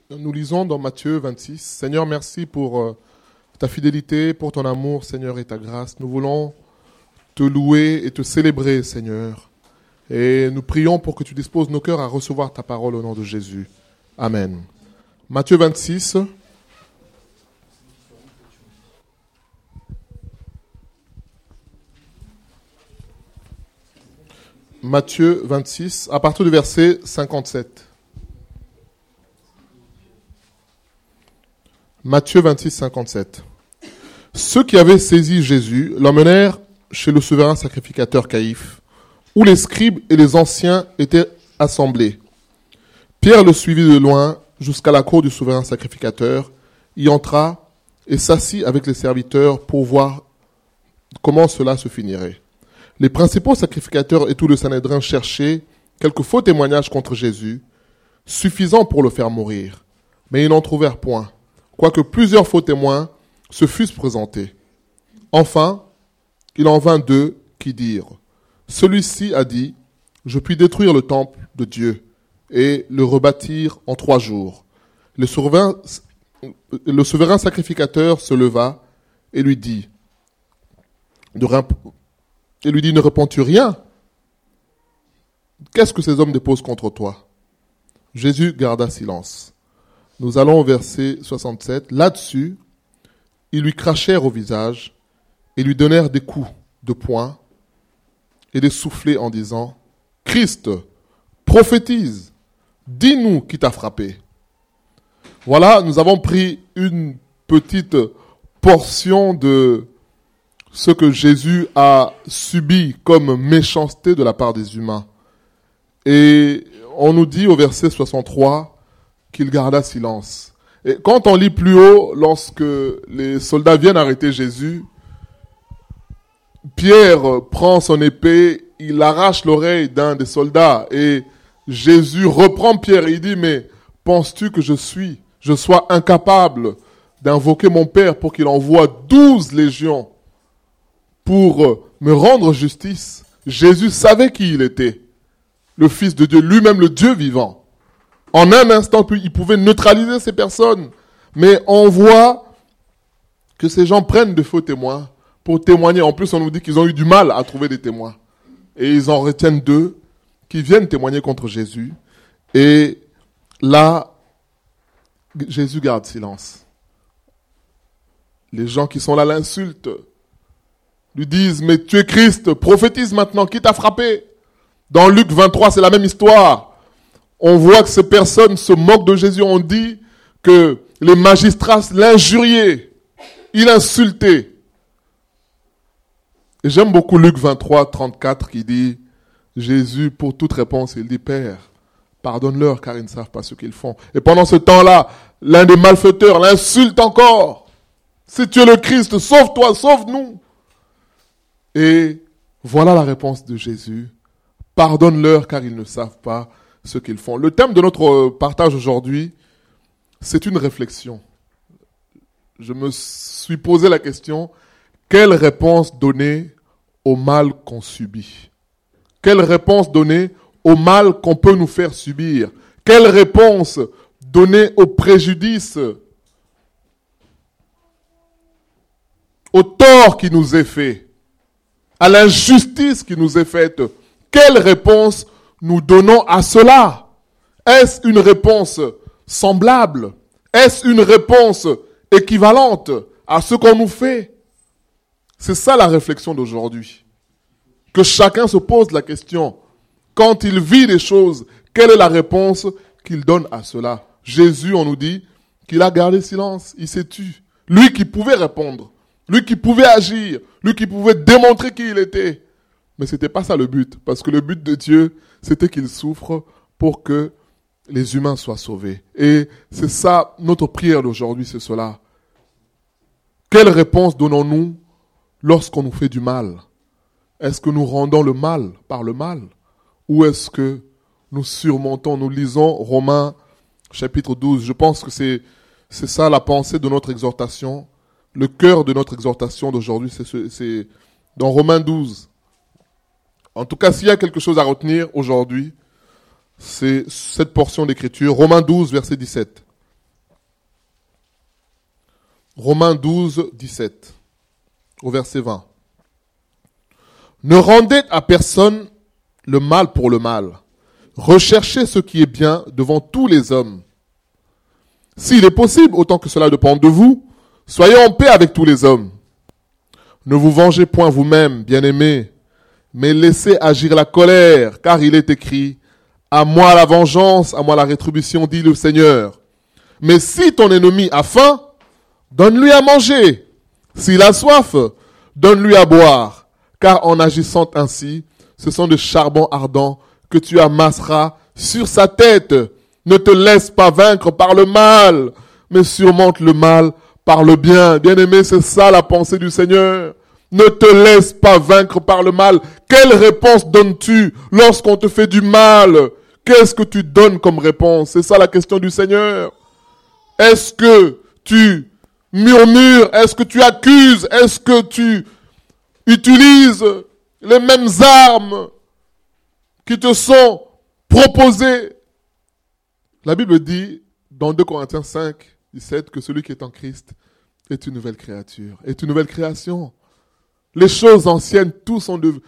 Nous lisons dans Matthieu 26. Seigneur, merci pour ta fidélité, pour ton amour, Seigneur, et ta grâce. Nous voulons te louer et te célébrer, Seigneur. Et nous prions pour que tu disposes nos cœurs à recevoir ta parole au nom de Jésus. Amen. Matthieu 26. Matthieu 26, à partir du verset 57. Matthieu 26, 57. Ceux qui avaient saisi Jésus l'emmenèrent chez le souverain sacrificateur Caïphe, où les scribes et les anciens étaient assemblés. Pierre le suivit de loin jusqu'à la cour du souverain sacrificateur, y entra et s'assit avec les serviteurs pour voir comment cela se finirait. Les principaux sacrificateurs et tout le Sanhédrin cherchaient quelques faux témoignages contre Jésus, suffisants pour le faire mourir. Mais ils n'en trouvèrent point, quoique plusieurs faux témoins se fussent présentés. Enfin, il en vint deux qui dirent, « Celui-ci a dit, je puis détruire le temple de Dieu et le rebâtir en 3 jours. » Le souverain sacrificateur se leva et lui dit, ne réponds-tu rien? Qu'est-ce que ces hommes déposent contre toi? Jésus garda silence. Nous allons au verset 67. Là-dessus, ils lui crachèrent au visage et lui donnèrent des coups de poing et des soufflets en disant, « Christ, prophétise, dis-nous qui t'a frappé. » Voilà, nous avons pris une petite portion de ce que Jésus a subi comme méchanceté de la part des humains. Et on nous dit au verset 63 qu'il garda silence. Et quand on lit plus haut, lorsque les soldats viennent arrêter Jésus, Pierre prend son épée, il arrache l'oreille d'un des soldats et Jésus reprend Pierre et il dit, mais penses-tu que je sois incapable d'invoquer mon Père pour qu'il envoie 12 légions pour me rendre justice? Jésus savait qui il était, le Fils de Dieu, lui-même le Dieu vivant. En un instant, il pouvait neutraliser ces personnes. Mais on voit que ces gens prennent de faux témoins pour témoigner. En plus, on nous dit qu'ils ont eu du mal à trouver des témoins. Et ils en retiennent 2 qui viennent témoigner contre Jésus. Et là, Jésus garde silence. Les gens qui sont là l'insultent, lui disent, mais tu es Christ, prophétise maintenant, qui t'a frappé? Dans Luc 23, c'est la même histoire. On voit que ces personnes se moquent de Jésus. On dit que les magistrats l'injuriaient, il insultait. Et j'aime beaucoup Luc 23, 34 qui dit, Jésus, pour toute réponse, il dit, Père, pardonne-leur car ils ne savent pas ce qu'ils font. Et pendant ce temps-là, l'un des malfaiteurs l'insulte encore. Si tu es le Christ, sauve-toi, sauve-nous. Et voilà la réponse de Jésus. Pardonne-leur car ils ne savent pas ce qu'ils font. Le thème de notre partage aujourd'hui, c'est une réflexion. Je me suis posé la question, quelle réponse donner au mal qu'on subit? Quelle réponse donner au mal qu'on peut nous faire subir? Quelle réponse donner au préjudice, au tort qui nous est fait, à l'injustice qui nous est faite? Quelle réponse nous donnons à cela? Est-ce une réponse semblable? Est-ce une réponse équivalente à ce qu'on nous fait? C'est ça la réflexion d'aujourd'hui. Que chacun se pose la question. Quand il vit les choses, quelle est la réponse qu'il donne à cela? Jésus, on nous dit qu'il a gardé silence, il s'est tu. Lui qui pouvait répondre, lui qui pouvait agir, lui qui pouvait démontrer qui il était. Mais ce n'était pas ça le but, parce que le but de Dieu, c'était qu'il souffre pour que les humains soient sauvés. Et c'est ça, notre prière d'aujourd'hui, c'est cela. Quelle réponse donnons-nous lorsqu'on nous fait du mal? Est-ce que nous rendons le mal par le mal? Ou est-ce que nous surmontons, nous lisons Romains chapitre 12. Je pense que c'est ça la pensée de notre exhortation. Le cœur de notre exhortation d'aujourd'hui, c'est dans Romains 12. En tout cas, s'il y a quelque chose à retenir aujourd'hui, c'est cette portion d'écriture, Romains 12, verset 17. Romains 12, 17, au verset 20. Ne rendez à personne le mal pour le mal. Recherchez ce qui est bien devant tous les hommes. S'il est possible, autant que cela dépende de vous, soyez en paix avec tous les hommes. Ne vous vengez point vous-même, bien-aimés, mais laissez agir la colère, car il est écrit, à moi la vengeance, à moi la rétribution, dit le Seigneur. Mais si ton ennemi a faim, donne-lui à manger. S'il a soif, donne-lui à boire. Car en agissant ainsi, ce sont de charbons ardents que tu amasseras sur sa tête. Ne te laisse pas vaincre par le mal, mais surmonte le mal par le bien. Bien-aimé, c'est ça la pensée du Seigneur. Ne te laisse pas vaincre par le mal. Quelle réponse donnes-tu lorsqu'on te fait du mal? Qu'est-ce que tu donnes comme réponse? C'est ça la question du Seigneur. Est-ce que tu murmures? Est-ce que tu accuses? Est-ce que tu utilises les mêmes armes qui te sont proposées? La Bible dit dans 2 Corinthiens 5, 17 que celui qui est en Christ est une nouvelle créature, est une nouvelle création. Les choses anciennes, toutes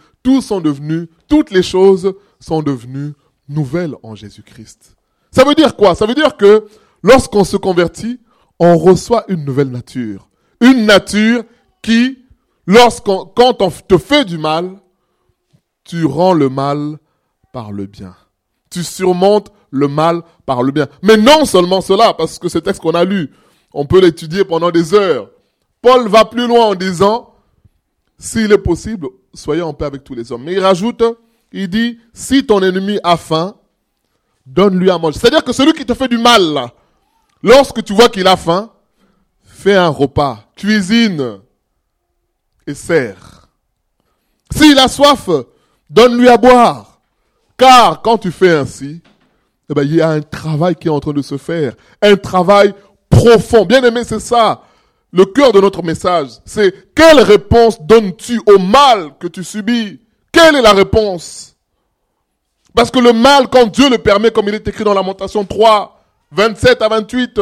les choses sont devenues nouvelles en Jésus-Christ. Ça veut dire quoi? Ça veut dire que lorsqu'on se convertit, on reçoit une nouvelle nature. Une nature qui, quand on te fait du mal, tu rends le mal par le bien. Tu surmontes le mal par le bien. Mais non seulement cela, parce que ce texte qu'on a lu, on peut l'étudier pendant des heures. Paul va plus loin en disant, s'il est possible, soyez en paix avec tous les hommes. Mais il rajoute, il dit, si ton ennemi a faim, donne-lui à manger. C'est-à-dire que celui qui te fait du mal, là, lorsque tu vois qu'il a faim, fais un repas, cuisine et sers. S'il a soif, donne-lui à boire. Car quand tu fais ainsi, eh ben, il y a un travail qui est en train de se faire. Un travail profond. Bien aimé, c'est ça. Le cœur de notre message, c'est quelle réponse donnes-tu au mal que tu subis? Quelle est la réponse? Parce que le mal, quand Dieu le permet, comme il est écrit dans Lamentation 3, 27 à 28,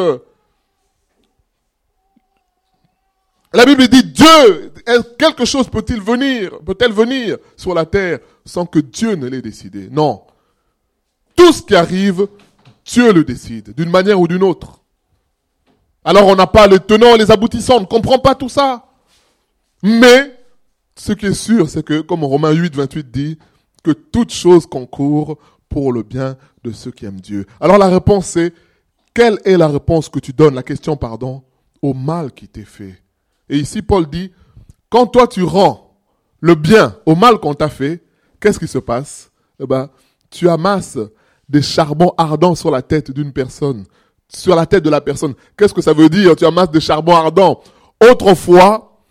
la Bible dit, Dieu, quelque chose peut-elle venir sur la terre sans que Dieu ne l'ait décidé? Non. Tout ce qui arrive, Dieu le décide, d'une manière ou d'une autre. Alors on n'a pas les tenants et les aboutissants, on ne comprend pas tout ça. Mais, ce qui est sûr, c'est que, comme Romains 8, 28 dit, que toute chose concourt pour le bien de ceux qui aiment Dieu. Alors la réponse c'est, quelle est la réponse que tu donnes, la question, au mal qui t'est fait? Et ici Paul dit, quand toi tu rends le bien au mal qu'on t'a fait, qu'est-ce qui se passe? Eh ben, tu amasses des charbons ardents sur la tête d'une personne. Sur la tête de la personne. Qu'est-ce que ça veut dire? Tu amasses des charbons ardents. Autrefois,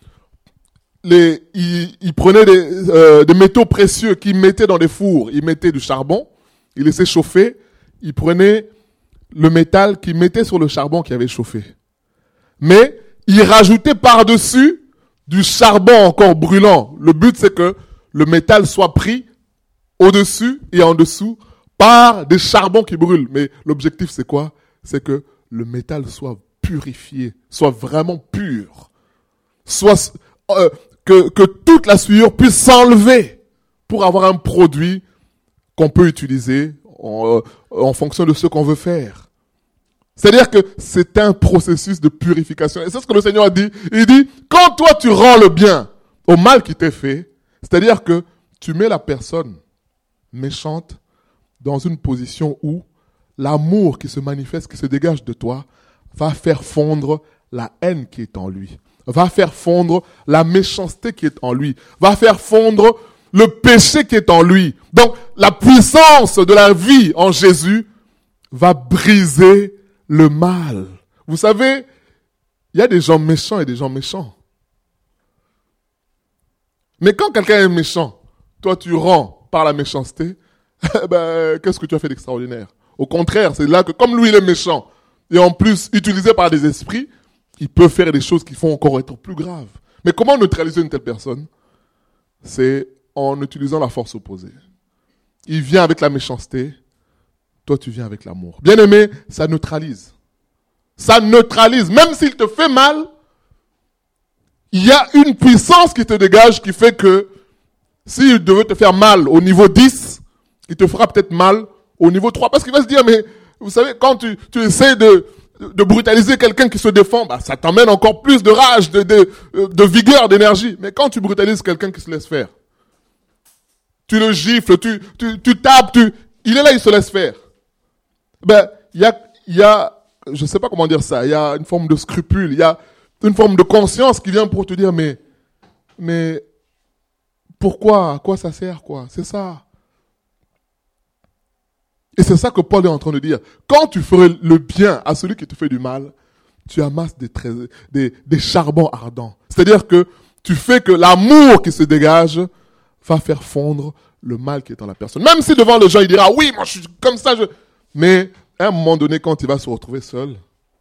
ils prenaient des métaux précieux qu'ils mettaient dans des fours. Ils mettaient du charbon, ils laissaient chauffer, ils prenaient le métal qu'ils mettaient sur le charbon qui avait chauffé. Mais ils rajoutaient par-dessus du charbon encore brûlant. Le but, c'est que le métal soit pris au-dessus et en dessous par des charbons qui brûlent. Mais l'objectif, c'est quoi? C'est que le métal soit purifié, soit vraiment pur. Que toute la souillure puisse s'enlever pour avoir un produit qu'on peut utiliser en fonction de ce qu'on veut faire. C'est-à-dire que c'est un processus de purification. Et c'est ce que le Seigneur a dit. Il dit, quand toi tu rends le bien au mal qui t'est fait, c'est-à-dire que tu mets la personne méchante dans une position où l'amour qui se manifeste, qui se dégage de toi, va faire fondre la haine qui est en lui, va faire fondre la méchanceté qui est en lui, va faire fondre le péché qui est en lui. Donc, la puissance de la vie en Jésus va briser le mal. Vous savez, il y a des gens méchants et des gens méchants. Mais quand quelqu'un est méchant, toi tu rends par la méchanceté, qu'est-ce que tu as fait d'extraordinaire? Au contraire, c'est là que, comme lui il est méchant, et en plus utilisé par des esprits, il peut faire des choses qui font encore être plus graves. Mais comment neutraliser une telle personne? C'est en utilisant la force opposée. Il vient avec la méchanceté, toi tu viens avec l'amour. Bien aimé, ça neutralise. Ça neutralise. Même s'il te fait mal, il y a une puissance qui te dégage qui fait que s'il devait te faire mal au niveau 10, il te fera peut-être mal au niveau 3. Parce qu'il va se dire, mais vous savez, quand tu essaies de brutaliser quelqu'un qui se défend, bah, ça t'emmène encore plus de rage, de vigueur, d'énergie. Mais quand tu brutalises quelqu'un qui se laisse faire, tu le gifles, tu tapes, il est là, il se laisse faire. Ben, il y a, je sais pas comment dire ça, il y a une forme de scrupule, il y a une forme de conscience qui vient pour te dire, mais, pourquoi? À quoi ça sert, quoi? C'est ça. Et c'est ça que Paul est en train de dire. Quand tu ferais le bien à celui qui te fait du mal, tu amasses des charbons ardents. C'est-à-dire que tu fais que l'amour qui se dégage va faire fondre le mal qui est en la personne. Même si devant les gens, il dira, oui, moi je suis comme ça. Mais à un moment donné, quand il va se retrouver seul,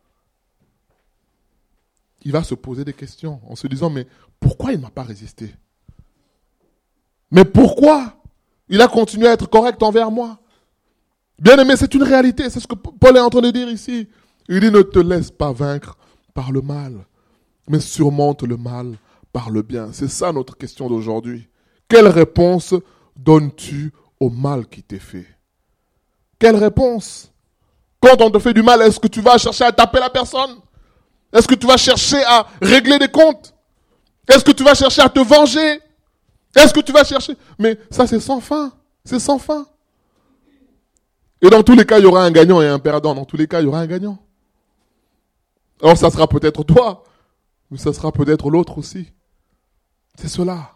il va se poser des questions en se disant, mais pourquoi il ne m'a pas résisté? Mais pourquoi il a continué à être correct envers moi? Bien aimé, c'est une réalité, c'est ce que Paul est en train de dire ici. Il dit, ne te laisse pas vaincre par le mal, mais surmonte le mal par le bien. C'est ça notre question d'aujourd'hui. Quelle réponse donnes-tu au mal qui t'est fait? Quelle réponse? Quand on te fait du mal, est-ce que tu vas chercher à taper la personne? Est-ce que tu vas chercher à régler des comptes? Est-ce que tu vas chercher à te venger? Est-ce que tu vas chercher? Mais ça, c'est sans fin. C'est sans fin. Et dans tous les cas, il y aura un gagnant et un perdant. Dans tous les cas, il y aura un gagnant. Alors, ça sera peut-être toi, mais ça sera peut-être l'autre aussi. C'est cela.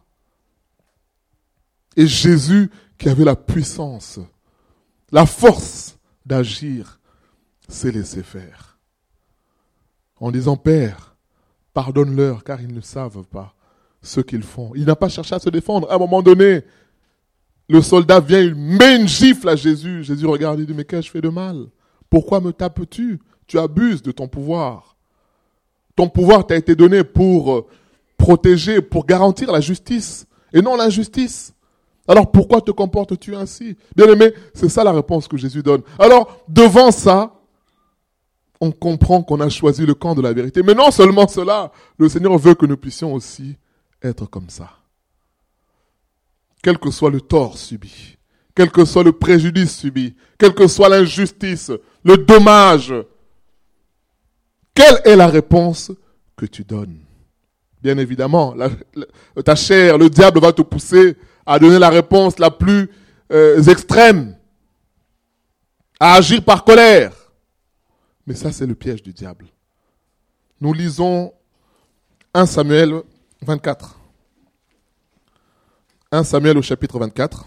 Et Jésus, qui avait la puissance, la force d'agir, s'est laissé faire. En disant, Père, pardonne-leur, car ils ne savent pas ce qu'ils font. Il n'a pas cherché à se défendre. À un moment donné, le soldat vient, il met une gifle à Jésus. Jésus regarde et dit, mais qu'ai-je fait de mal? Pourquoi me tapes-tu? Tu abuses de ton pouvoir. Ton pouvoir t'a été donné pour protéger, pour garantir la justice, et non l'injustice. Alors pourquoi te comportes-tu ainsi? Bien aimé, c'est ça la réponse que Jésus donne. Alors, devant ça, on comprend qu'on a choisi le camp de la vérité. Mais non seulement cela, le Seigneur veut que nous puissions aussi être comme ça. Quel que soit le tort subi, quel que soit le préjudice subi, quelle que soit l'injustice, le dommage, quelle est la réponse que tu donnes? Bien évidemment, ta chair, le diable va te pousser à donner la réponse la plus extrême, à agir par colère. Mais ça, c'est le piège du diable. Nous lisons 1 Samuel 24. 1 Samuel au chapitre 24.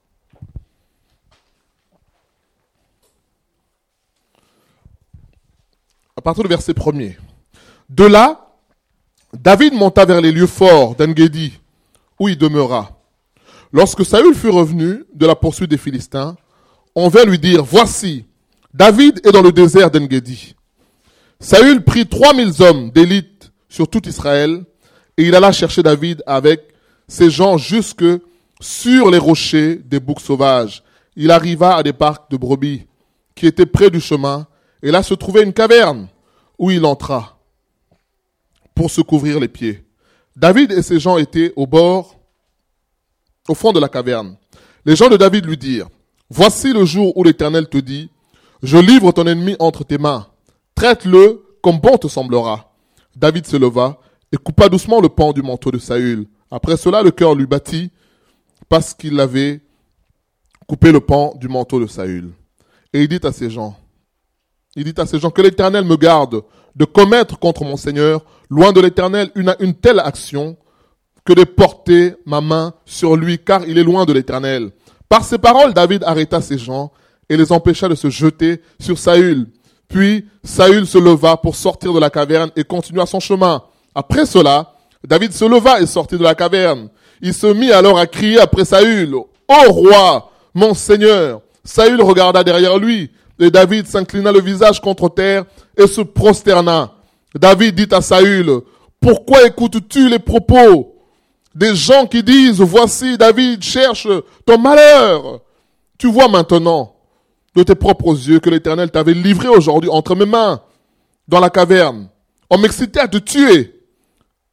À partir du verset 1er. De là, David monta vers les lieux forts d'En-Gedi, où il demeura. Lorsque Saül fut revenu de la poursuite des Philistins, on vint lui dire, voici, David est dans le désert d'En-Gedi. Saül prit 3000 hommes d'élite sur tout Israël, et il alla chercher David avec ses gens jusque sur les rochers des boucs sauvages. Il arriva à des parcs de brebis qui étaient près du chemin, et là se trouvait une caverne où il entra pour se couvrir les pieds. David et ses gens étaient au fond de la caverne. Les gens de David lui dirent, voici le jour où l'Éternel te dit, je livre ton ennemi entre tes mains, traite-le comme bon te semblera. David se leva et coupa doucement le pan du manteau de Saül. Après cela, le cœur lui battit parce qu'il avait coupé le pan du manteau de Saül. Et il dit à ses gens, que l'Éternel me garde de commettre contre mon Seigneur, loin de l'Éternel, une telle action que de porter ma main sur lui, car il est loin de l'Éternel. Par ces paroles, David arrêta ses gens et les empêcha de se jeter sur Saül. Puis Saül se leva pour sortir de la caverne et continua son chemin. Après cela, David se leva et sortit de la caverne. Il se mit alors à crier après Saül, « Ô roi, mon Seigneur !» Saül regarda derrière lui, et David s'inclina le visage contre terre et se prosterna. David dit à Saül, « Pourquoi écoutes-tu les propos des gens qui disent, voici David cherche ton malheur? Tu vois maintenant de tes propres yeux que l'Éternel t'avait livré aujourd'hui entre mes mains dans la caverne. On m'excitait à te tuer.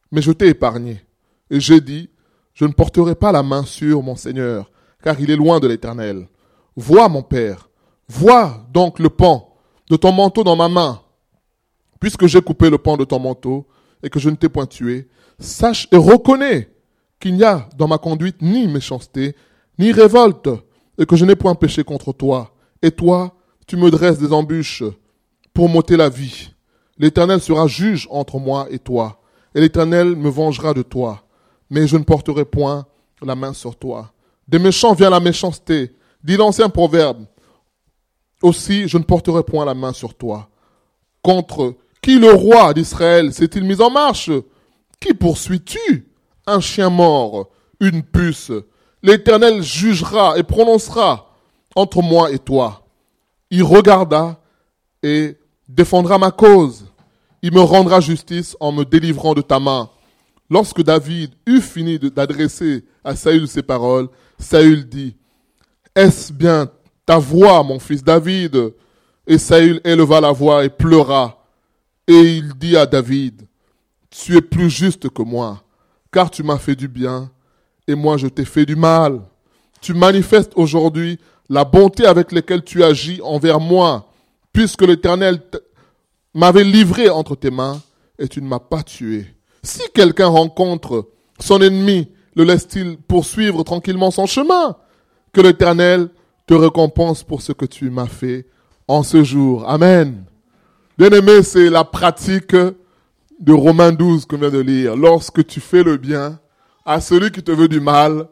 Mais je t'ai épargné. Et j'ai dit, je ne porterai pas la main sur mon Seigneur, car il est loin de l'Éternel. Vois, mon Père, vois donc le pan de ton manteau dans ma main. Puisque j'ai coupé le pan de ton manteau et que je ne t'ai point tué, sache et reconnais qu'il n'y a dans ma conduite ni méchanceté, ni révolte, et que je n'ai point péché contre toi. Et toi, tu me dresses des embûches pour m'ôter la vie. L'Éternel sera juge entre moi et toi, et l'Éternel me vengera de toi. Mais je ne porterai point la main sur toi. Des méchants vient la méchanceté, dit l'ancien proverbe. Aussi, je ne porterai point la main sur toi. Contre qui le roi d'Israël s'est-il mis en marche? Qui poursuis-tu? Un chien mort, une puce. L'Éternel jugera et prononcera entre moi et toi. Il regarda et défendra ma cause. Il me rendra justice en me délivrant de ta main. Lorsque David eut fini d'adresser à Saül ces paroles, Saül dit, est-ce bien ta voix, mon fils David? Et Saül éleva la voix et pleura. Et il dit à David, tu es plus juste que moi, car tu m'as fait du bien, et moi je t'ai fait du mal. Tu manifestes aujourd'hui la bonté avec laquelle tu agis envers moi, puisque l'Éternel m'avait livré entre tes mains, et tu ne m'as pas tué. Si quelqu'un rencontre son ennemi, le laisse-t-il poursuivre tranquillement son chemin? Que l'Éternel te récompense pour ce que tu m'as fait en ce jour. Amen. Bien-aimé, c'est la pratique de Romains 12 qu'on vient de lire. Lorsque tu fais le bien à celui qui te veut du mal,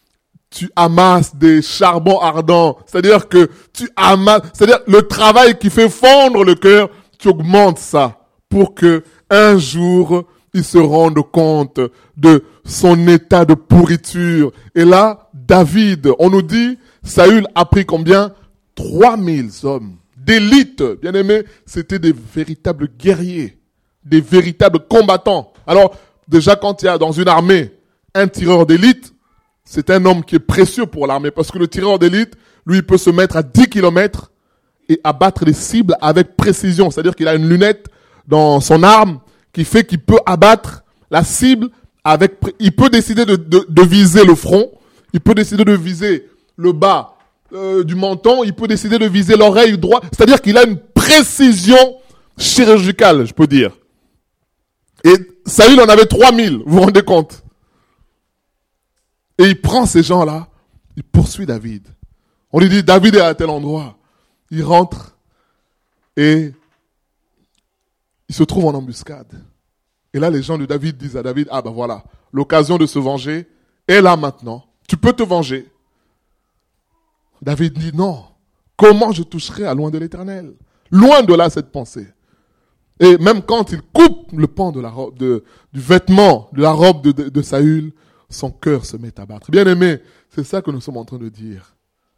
tu amasses des charbons ardents. C'est-à-dire que tu amasses, c'est-à-dire le travail qui fait fondre le cœur, tu augmentes ça pour que un jour, il se rende compte de son état de pourriture. Et là, David, on nous dit, Saül a pris combien? 3000 hommes d'élite. Bien aimé, c'était des véritables guerriers, des véritables combattants. Alors, déjà, quand il y a dans une armée un tireur d'élite, c'est un homme qui est précieux pour l'armée, parce que le tireur d'élite, lui, il peut se mettre à 10 km et abattre les cibles avec précision. C'est-à-dire qu'il a une lunette dans son arme qui fait qu'il peut abattre la cible avec, il peut décider de viser le front, il peut décider de viser le bas du menton, il peut décider de viser l'oreille droite. C'est-à-dire qu'il a une précision chirurgicale, je peux dire. Et Saül en avait 3000, vous vous rendez compte? Et il prend ces gens-là, il poursuit David. On lui dit, David est à tel endroit. Il rentre et il se trouve en embuscade. Et là, les gens de David disent à David, ah ben voilà, l'occasion de se venger est là maintenant. Tu peux te venger. David dit, non, comment je toucherai à loin de l'Éternel? Loin de là cette pensée. Et même quand il coupe le pan de la robe, du vêtement, de la robe de Saül, son cœur se met à battre. Bien aimé, c'est ça que nous sommes en train de dire.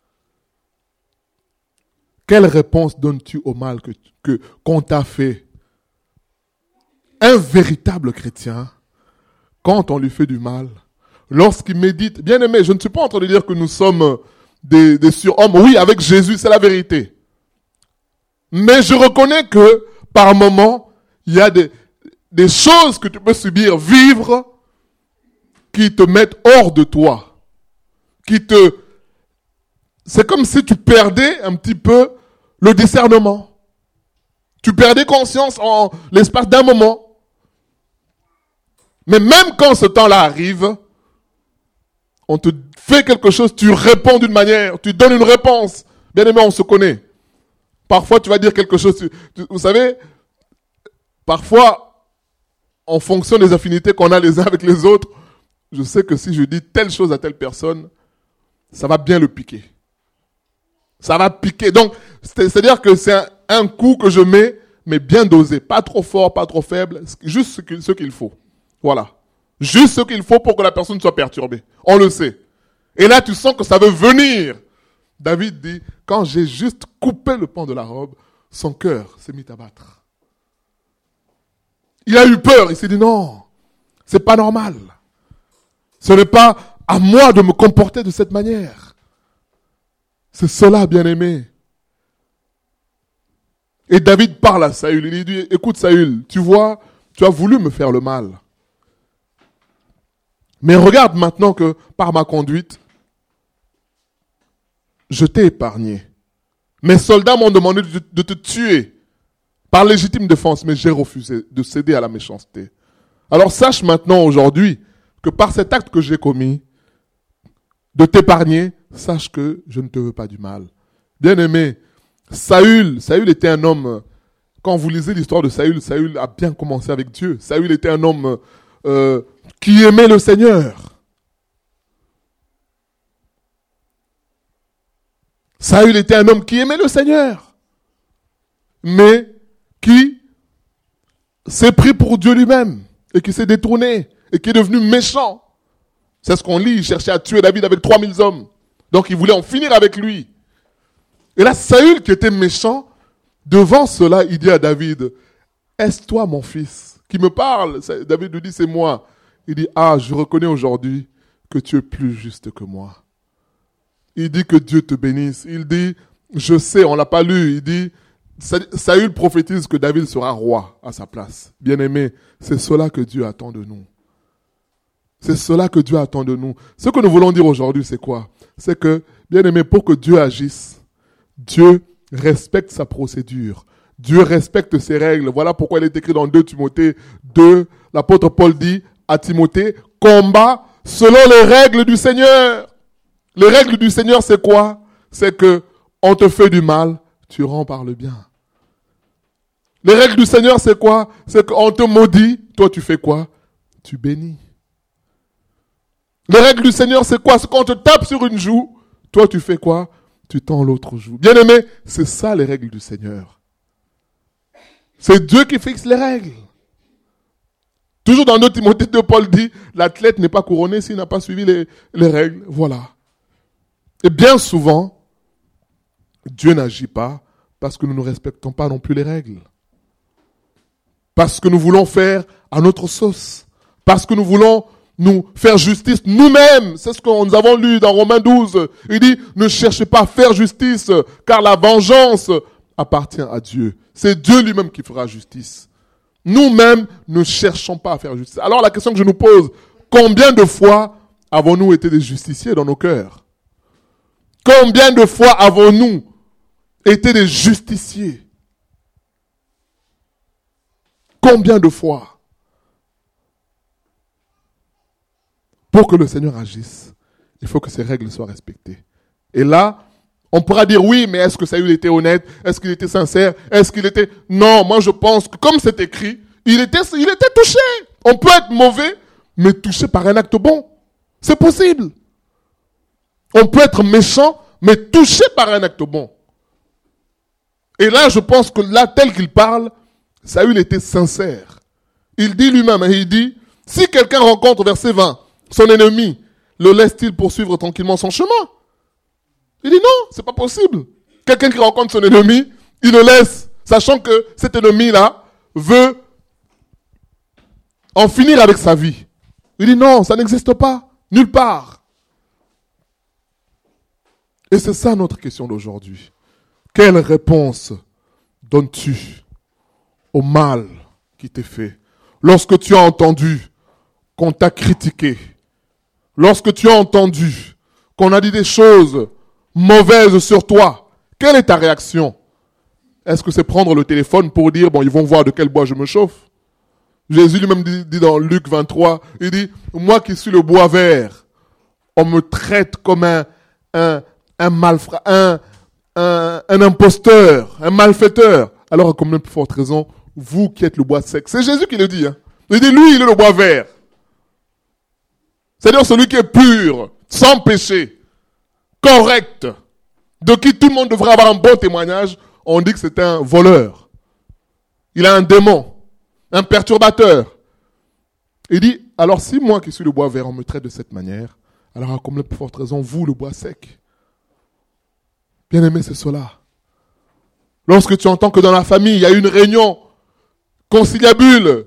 Quelle réponse donnes-tu au mal qu'on t'a fait? Un véritable chrétien, quand on lui fait du mal, lorsqu'il médite, bien aimé, je ne suis pas en train de dire que nous sommes des surhommes. Oui, avec Jésus, c'est la vérité. Mais je reconnais que, par moments, il y a des choses que tu peux subir, vivre, qui te mettent hors de toi. C'est comme si tu perdais un petit peu le discernement. Tu perdais conscience en l'espace d'un moment. Mais même quand ce temps-là arrive, on te fait quelque chose, tu réponds d'une manière, tu donnes une réponse. Bien aimé, on se connaît. Parfois, tu vas dire quelque chose. Vous savez, parfois, en fonction des affinités qu'on a les uns avec les autres, je sais que si je dis telle chose à telle personne, ça va bien le piquer. Ça va piquer. Donc, c'est-à-dire que c'est un coup que je mets, mais bien dosé. Pas trop fort, pas trop faible. Juste ce qu'il faut. Voilà. Juste ce qu'il faut pour que la personne soit perturbée. On le sait. Et là, tu sens que ça veut venir. David dit, quand j'ai juste coupé le pan de la robe, son cœur s'est mis à battre. Il a eu peur. Il s'est dit, non, c'est pas normal. Ce n'est pas à moi de me comporter de cette manière. C'est cela, bien-aimé. Et David parle à Saül. Il lui dit, écoute Saül, tu vois, tu as voulu me faire le mal. Mais regarde maintenant que par ma conduite, je t'ai épargné. Mes soldats m'ont demandé de te tuer par légitime défense, mais j'ai refusé de céder à la méchanceté. Alors sache maintenant aujourd'hui que par cet acte que j'ai commis, de t'épargner, sache que je ne te veux pas du mal. Bien-aimé, Saül était un homme, quand vous lisez l'histoire de Saül a bien commencé avec Dieu. Saül était un homme qui aimait le Seigneur. Saül était un homme qui aimait le Seigneur, mais qui s'est pris pour Dieu lui-même et qui s'est détourné et qui est devenu méchant. C'est ce qu'on lit, il cherchait à tuer David avec 3000 hommes. Donc il voulait en finir avec lui. Et là, Saül qui était méchant, devant cela, il dit à David, est-ce toi mon fils qui me parle? David lui dit, c'est moi. Il dit, je reconnais aujourd'hui que tu es plus juste que moi. Il dit que Dieu te bénisse. Il dit, je sais, on l'a pas lu. Il dit, Saül prophétise que David sera roi à sa place. Bien-aimé, c'est cela que Dieu attend de nous. C'est cela que Dieu attend de nous. Ce que nous voulons dire aujourd'hui, c'est quoi? C'est que, bien-aimé, pour que Dieu agisse, Dieu respecte sa procédure. Dieu respecte ses règles. Voilà pourquoi il est écrit dans 2 Timothée 2, l'apôtre Paul dit à Timothée, combat selon les règles du Seigneur. Les règles du Seigneur, c'est quoi? C'est que on te fait du mal, tu rends par le bien. Les règles du Seigneur, c'est quoi? C'est qu'on te maudit, toi tu fais quoi? Tu bénis. Les règles du Seigneur, c'est quoi? C'est qu'on te tape sur une joue, toi tu fais quoi? Tu tends l'autre joue. Bien-aimé, c'est ça les règles du Seigneur. C'est Dieu qui fixe les règles. Toujours dans 2 Timothée 2, Paul dit, l'athlète n'est pas couronné s'il n'a pas suivi les règles. Voilà. Et bien souvent, Dieu n'agit pas parce que nous ne respectons pas non plus les règles. Parce que nous voulons faire à notre sauce. Parce que nous voulons nous faire justice nous-mêmes. C'est ce que nous avons lu dans Romains 12. Il dit, ne cherchez pas à faire justice, car la vengeance appartient à Dieu. C'est Dieu lui-même qui fera justice. Nous-mêmes ne cherchons pas à faire justice. Alors la question que je nous pose, combien de fois avons-nous été des justiciers dans nos cœurs? Combien de fois avons-nous été des justiciers? Combien de fois? Pour que le Seigneur agisse, il faut que ces règles soient respectées. Et là, on pourra dire oui, mais est-ce que Saül était honnête? Est-ce qu'il était sincère? Est-ce qu'il était... Non, moi je pense que comme c'est écrit, il était touché. On peut être mauvais, mais touché par un acte bon. C'est possible. On peut être méchant, mais touché par un acte bon. Et là, je pense que là, tel qu'il parle, Saül était sincère. Il dit lui-même, il dit, si quelqu'un rencontre, verset 20, son ennemi, le laisse-t-il poursuivre tranquillement son chemin? Il dit non, c'est pas possible. Quelqu'un qui rencontre son ennemi, il le laisse, sachant que cet ennemi-là veut en finir avec sa vie. Il dit non, ça n'existe pas, nulle part. Et c'est ça notre question d'aujourd'hui. Quelle réponse donnes-tu au mal qui t'est fait? Lorsque tu as entendu qu'on t'a critiqué, lorsque tu as entendu qu'on a dit des choses mauvaises sur toi, quelle est ta réaction? Est-ce que c'est prendre le téléphone pour dire, bon, ils vont voir de quel bois je me chauffe? Jésus lui-même dit dans Luc 23, il dit, moi qui suis le bois vert, on me traite comme un malfrat, un imposteur, un malfaiteur. Alors, à combien de plus forte raison, vous qui êtes le bois sec? C'est Jésus qui le dit. Hein. Il dit, lui, il est le bois vert. C'est-à-dire celui qui est pur, sans péché, correct, de qui tout le monde devrait avoir un bon témoignage. On dit que c'est un voleur. Il a un démon, un perturbateur. Il dit, alors si moi qui suis le bois vert, on me traite de cette manière, alors à combien de plus forte raison, vous, le bois sec? Bien-aimé, c'est cela. Lorsque tu entends que dans la famille, il y a une réunion conciliabule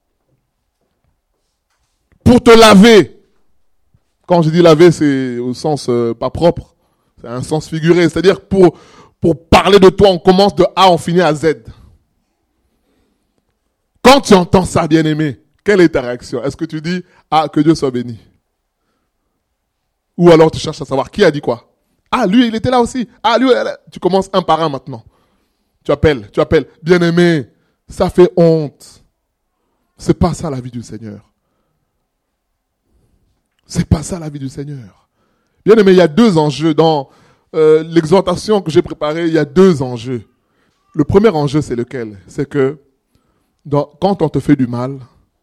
pour te laver. Quand je dis laver, c'est au sens pas propre. C'est un sens figuré. C'est-à-dire pour parler de toi, on commence de A, on finit à Z. Quand tu entends ça, bien-aimé, quelle est ta réaction? Est-ce que tu dis, ah, que Dieu soit béni? Ou alors tu cherches à savoir qui a dit quoi. Ah, lui, il était là aussi. Ah, lui, tu commences un par un maintenant. Tu appelles. Bien-aimé, ça fait honte. C'est pas ça la vie du Seigneur. C'est pas ça la vie du Seigneur. Bien-aimé, il y a 2 enjeux dans l'exhortation que j'ai préparée. Il y a 2 enjeux. Le premier enjeu, c'est lequel? C'est que quand on te fait du mal,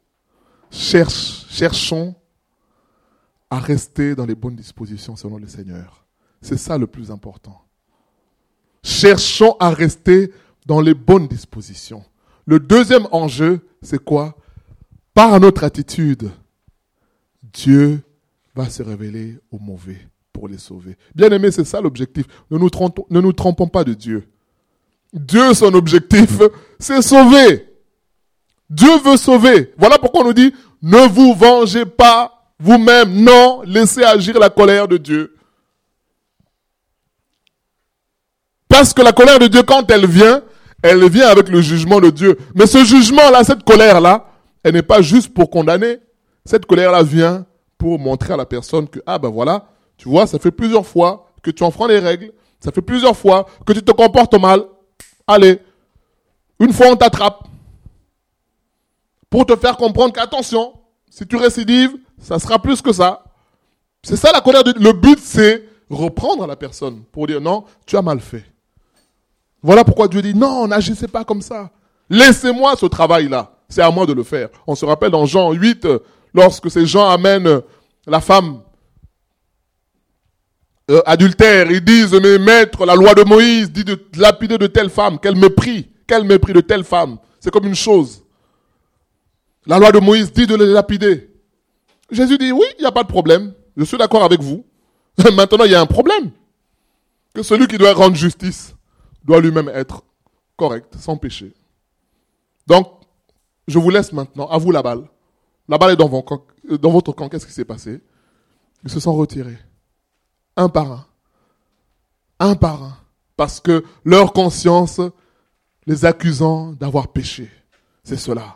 cherchons à rester dans les bonnes dispositions selon le Seigneur. C'est ça le plus important. Cherchons à rester dans les bonnes dispositions. Le deuxième enjeu, c'est quoi? Par notre attitude, Dieu va se révéler aux mauvais pour les sauver. Bien-aimés, c'est ça l'objectif. Ne nous trompons pas de Dieu. Dieu, son objectif, c'est sauver. Dieu veut sauver. Voilà pourquoi on nous dit, ne vous vengez pas vous-même. Non, laissez agir la colère de Dieu. Parce que la colère de Dieu, quand elle vient avec le jugement de Dieu. Mais ce jugement-là, cette colère-là, elle n'est pas juste pour condamner. Cette colère-là vient pour montrer à la personne que, ah ben voilà, tu vois, ça fait plusieurs fois que tu enfreins les règles. Ça fait plusieurs fois que tu te comportes mal. Allez, une fois on t'attrape. Pour te faire comprendre qu'attention, si tu récidives, ça sera plus que ça. C'est ça la colère de Dieu. Le but, c'est reprendre la personne pour dire non, tu as mal fait. Voilà pourquoi Dieu dit non, n'agissez pas comme ça. Laissez-moi ce travail-là. C'est à moi de le faire. On se rappelle dans Jean 8, lorsque ces gens amènent la femme adultère, ils disent, mais maître, la loi de Moïse dit de lapider de telle femme. Quel mépris de telle femme. C'est comme une chose. La loi de Moïse dit de les lapider. Jésus dit, oui, il n'y a pas de problème. Je suis d'accord avec vous. Maintenant, il y a un problème. Que celui qui doit rendre justice doit lui-même être correct, sans péché. Donc, je vous laisse maintenant, à vous la balle. La balle est dans votre camp. Qu'est-ce qui s'est passé? Ils se sont retirés. Un par un. Un par un. Parce que leur conscience les accusant d'avoir péché. C'est cela.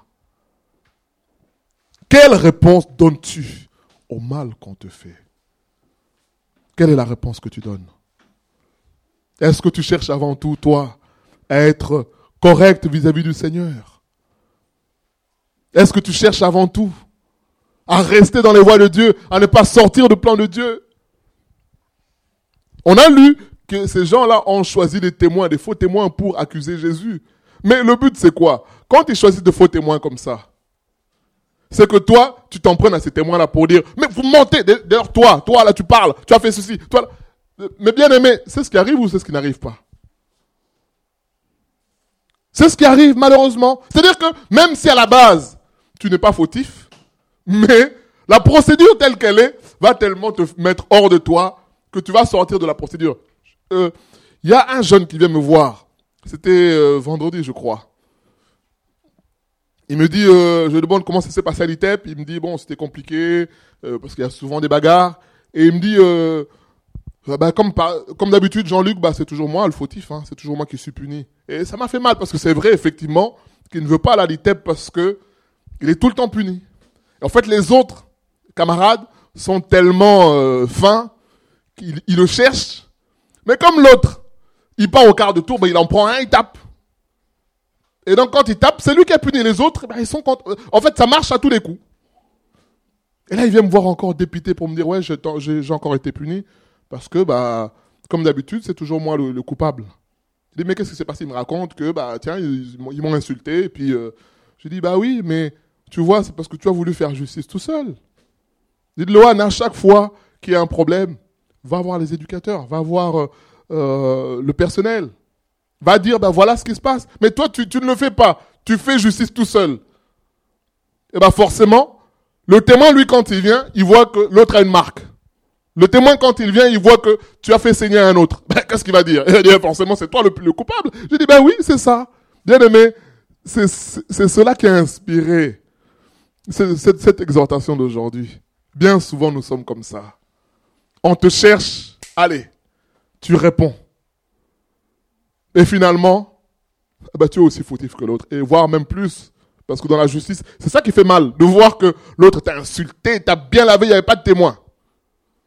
Quelle réponse donnes-tu au mal qu'on te fait? Quelle est la réponse que tu donnes? Est-ce que tu cherches avant tout, toi, à être correct vis-à-vis du Seigneur? Est-ce que tu cherches avant tout à rester dans les voies de Dieu, à ne pas sortir du plan de Dieu? On a lu que ces gens-là ont choisi des témoins, des faux témoins pour accuser Jésus. Mais le but, c'est quoi? Quand ils choisissent de faux témoins comme ça, c'est que toi, tu t'en prennes à ces témoins-là pour dire, mais vous mentez, d'ailleurs toi là tu parles, tu as fait ceci, toi là. Mais bien aimé, c'est ce qui arrive ou c'est ce qui n'arrive pas? C'est ce qui arrive malheureusement. C'est-à-dire que même si à la base, tu n'es pas fautif, mais la procédure telle qu'elle est, va tellement te mettre hors de toi que tu vas sortir de la procédure. Il y a un jeune qui vient me voir, c'était vendredi je crois. Il me dit, je lui demande comment ça s'est passé à l'ITEP. Il me dit, bon, c'était compliqué, parce qu'il y a souvent des bagarres. Et il me dit, comme d'habitude, Jean-Luc, c'est toujours moi le fautif, hein, c'est toujours moi qui suis puni. Et ça m'a fait mal, parce que c'est vrai, effectivement, qu'il ne veut pas aller à l'ITEP parce que il est tout le temps puni. Et en fait, les autres camarades sont tellement fins qu'ils le cherchent. Mais comme l'autre, il part au quart de tour, il en prend un, il tape. Et donc, quand il tape, c'est lui qui a puni. Les autres, ils sont contre. En fait, ça marche à tous les coups. Et là, il vient me voir encore dépité pour me dire, ouais, j'ai encore été puni. Parce que, comme d'habitude, c'est toujours moi le coupable. Je dis, mais qu'est-ce qui s'est passé? Il me raconte que, tiens, ils m'ont insulté. Et puis, je dis, oui, mais tu vois, c'est parce que tu as voulu faire justice tout seul. Dites Lohan, à chaque fois qu'il y a un problème, va voir les éducateurs, va voir le personnel. Va dire, voilà ce qui se passe. Mais toi, tu ne le fais pas. Tu fais justice tout seul. Et forcément, le témoin, lui, quand il vient, il voit que l'autre a une marque. Le témoin, quand il vient, il voit que tu as fait saigner un autre. Qu'est-ce qu'il va dire? Il va dire, forcément, c'est toi le coupable. Je dis, oui, c'est ça. Bien aimé, c'est cela qui a inspiré cette exhortation d'aujourd'hui. Bien souvent, nous sommes comme ça. On te cherche, allez, tu réponds. Et finalement, tu es aussi fautif que l'autre. Et voire même plus. Parce que dans la justice, c'est ça qui fait mal. De voir que l'autre t'a insulté, t'a bien lavé, il n'y avait pas de témoin.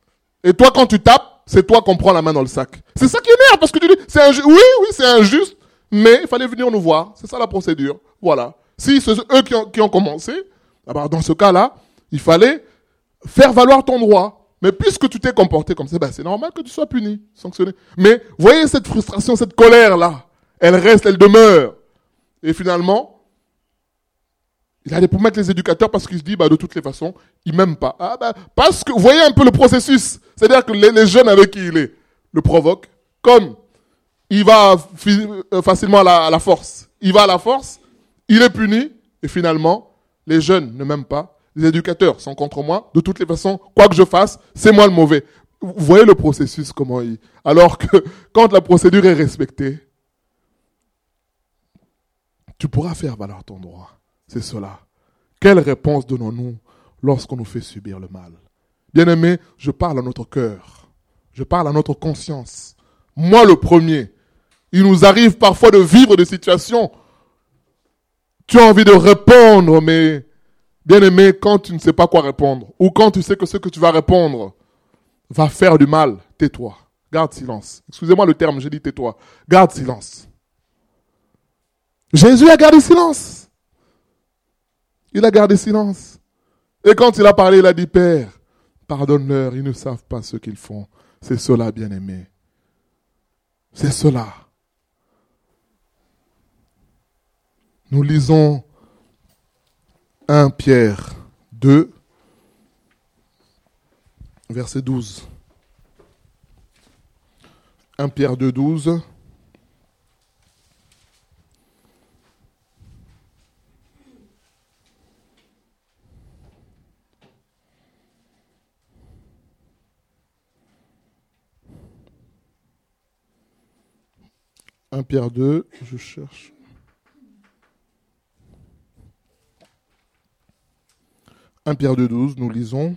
Et toi, quand tu tapes, c'est toi qu'on prend la main dans le sac. C'est ça qui énerve, parce que tu dis, c'est injuste. Oui, c'est injuste, mais il fallait venir nous voir. C'est ça la procédure. Voilà. Si c'est eux qui ont commencé, alors dans ce cas-là, il fallait faire valoir ton droit. Mais puisque tu t'es comporté comme ça, c'est normal que tu sois puni, sanctionné. Mais voyez cette frustration, cette colère-là, elle reste, elle demeure. Et finalement, il allait pour mettre les éducateurs parce qu'il se dit, de toutes les façons, ils m'aiment pas. Parce que, vous voyez un peu le processus. C'est-à-dire que les jeunes avec qui il est le provoquent. Comme il va facilement à la force. Il va à la force, il est puni, et finalement, les jeunes ne m'aiment pas. Les éducateurs sont contre moi. De toutes les façons, quoi que je fasse, c'est moi le mauvais. Vous voyez le processus, comment il... Alors que, quand la procédure est respectée, tu pourras faire valoir ton droit. C'est cela. Quelle réponse donnons-nous lorsqu'on nous fait subir le mal? Bien-aimés, je parle à notre cœur. Je parle à notre conscience. Moi le premier. Il nous arrive parfois de vivre des situations. Tu as envie de répondre, mais bien-aimé, quand tu ne sais pas quoi répondre, ou quand tu sais que ce que tu vas répondre va faire du mal, tais-toi. Garde silence. Excusez-moi le terme, j'ai dit tais-toi. Garde silence. Jésus a gardé silence. Il a gardé silence. Et quand il a parlé, il a dit, Père, pardonne-leur, ils ne savent pas ce qu'ils font. C'est cela, bien-aimé. C'est cela. Nous lisons 1 Pierre 2, verset 12. 1 Pierre 2, 12. « 1 Pierre 2, je cherche. 1 Pierre 2, 12, nous lisons.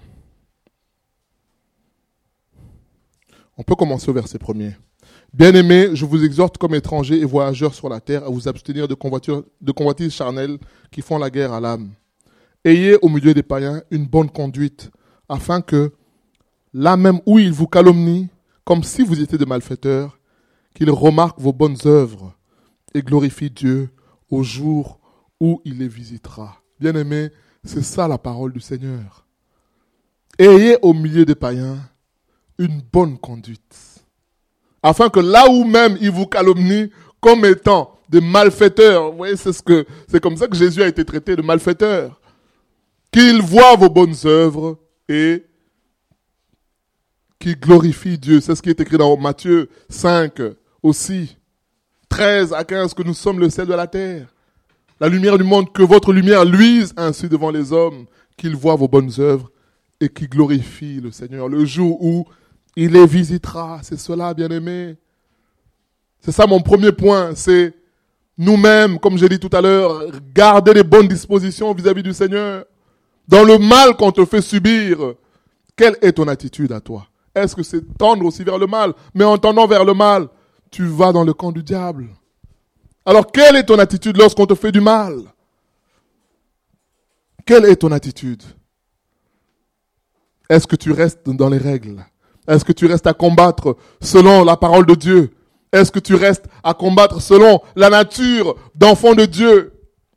On peut commencer au verset 1er. Bien-aimés, je vous exhorte comme étrangers et voyageurs sur la terre à vous abstenir de convoitises charnelles qui font la guerre à l'âme. Ayez au milieu des païens une bonne conduite, afin que, là même où ils vous calomnient, comme si vous étiez des malfaiteurs, qu'ils remarquent vos bonnes œuvres et glorifient Dieu au jour où il les visitera. Bien-aimés, c'est ça la parole du Seigneur. Ayez au milieu des païens une bonne conduite, afin que là où même ils vous calomnient comme étant des malfaiteurs, vous voyez, c'est comme ça que Jésus a été traité, de malfaiteur, qu'ils voient vos bonnes œuvres et qu'ils glorifient Dieu. C'est ce qui est écrit dans Matthieu 5 aussi, 13 à 15, que nous sommes le sel de la terre. La lumière du monde, que votre lumière luise ainsi devant les hommes, qu'ils voient vos bonnes œuvres et qu'ils glorifient le Seigneur le jour où il les visitera. C'est cela, bien-aimés. C'est ça mon premier point, c'est nous-mêmes, comme j'ai dit tout à l'heure, garder les bonnes dispositions vis-à-vis du Seigneur. Dans le mal qu'on te fait subir, quelle est ton attitude à toi? Est-ce que c'est tendre aussi vers le mal? Mais en tendant vers le mal, tu vas dans le camp du diable. Alors, quelle est ton attitude lorsqu'on te fait du mal? Quelle est ton attitude? Est-ce que tu restes dans les règles? Est-ce que tu restes à combattre selon la parole de Dieu? Est-ce que tu restes à combattre selon la nature d'enfant de Dieu?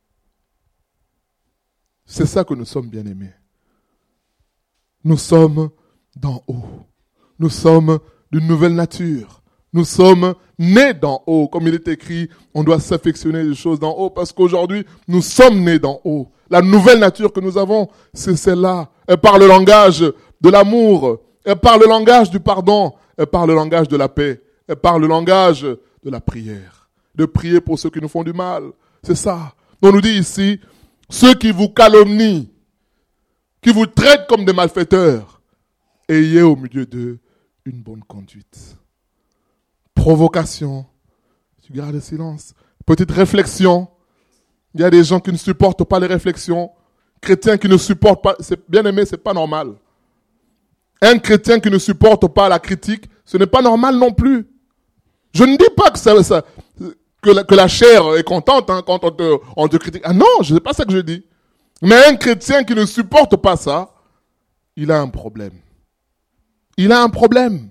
C'est ça que nous sommes, bien-aimés. Nous sommes d'en haut. Nous sommes d'une nouvelle nature. Nous sommes nés d'en haut. Comme il est écrit, on doit s'affectionner des choses d'en haut parce qu'aujourd'hui, nous sommes nés d'en haut. La nouvelle nature que nous avons, c'est celle-là. Elle parle le langage de l'amour. Elle parle le langage du pardon. Elle parle le langage de la paix. Elle parle le langage de la prière. De prier pour ceux qui nous font du mal. C'est ça. On nous dit ici, ceux qui vous calomnient, qui vous traitent comme des malfaiteurs, ayez au milieu d'eux une bonne conduite. Provocation, tu gardes le silence. Petite réflexion, il y a des gens qui ne supportent pas les réflexions. Chrétiens qui ne supportent pas, bien aimé, c'est pas normal. Un chrétien qui ne supporte pas la critique, ce n'est pas normal non plus. Je ne dis pas que la chair est contente quand on te critique. Ah non, ce n'est pas ça que je dis. Mais un chrétien qui ne supporte pas ça, il a un problème. il a un problème.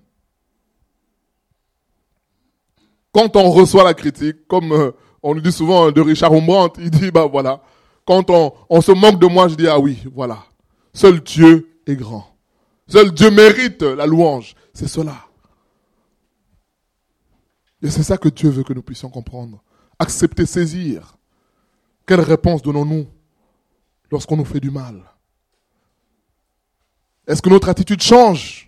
Quand on reçoit la critique, comme on le dit souvent de Richard Rembrandt, il dit, bah voilà, quand on se moque de moi, je dis, ah oui, voilà, seul Dieu est grand. Seul Dieu mérite la louange. C'est cela. Et c'est ça que Dieu veut que nous puissions comprendre. Accepter, saisir. Quelle réponse donnons-nous lorsqu'on nous fait du mal? Est-ce que notre attitude change?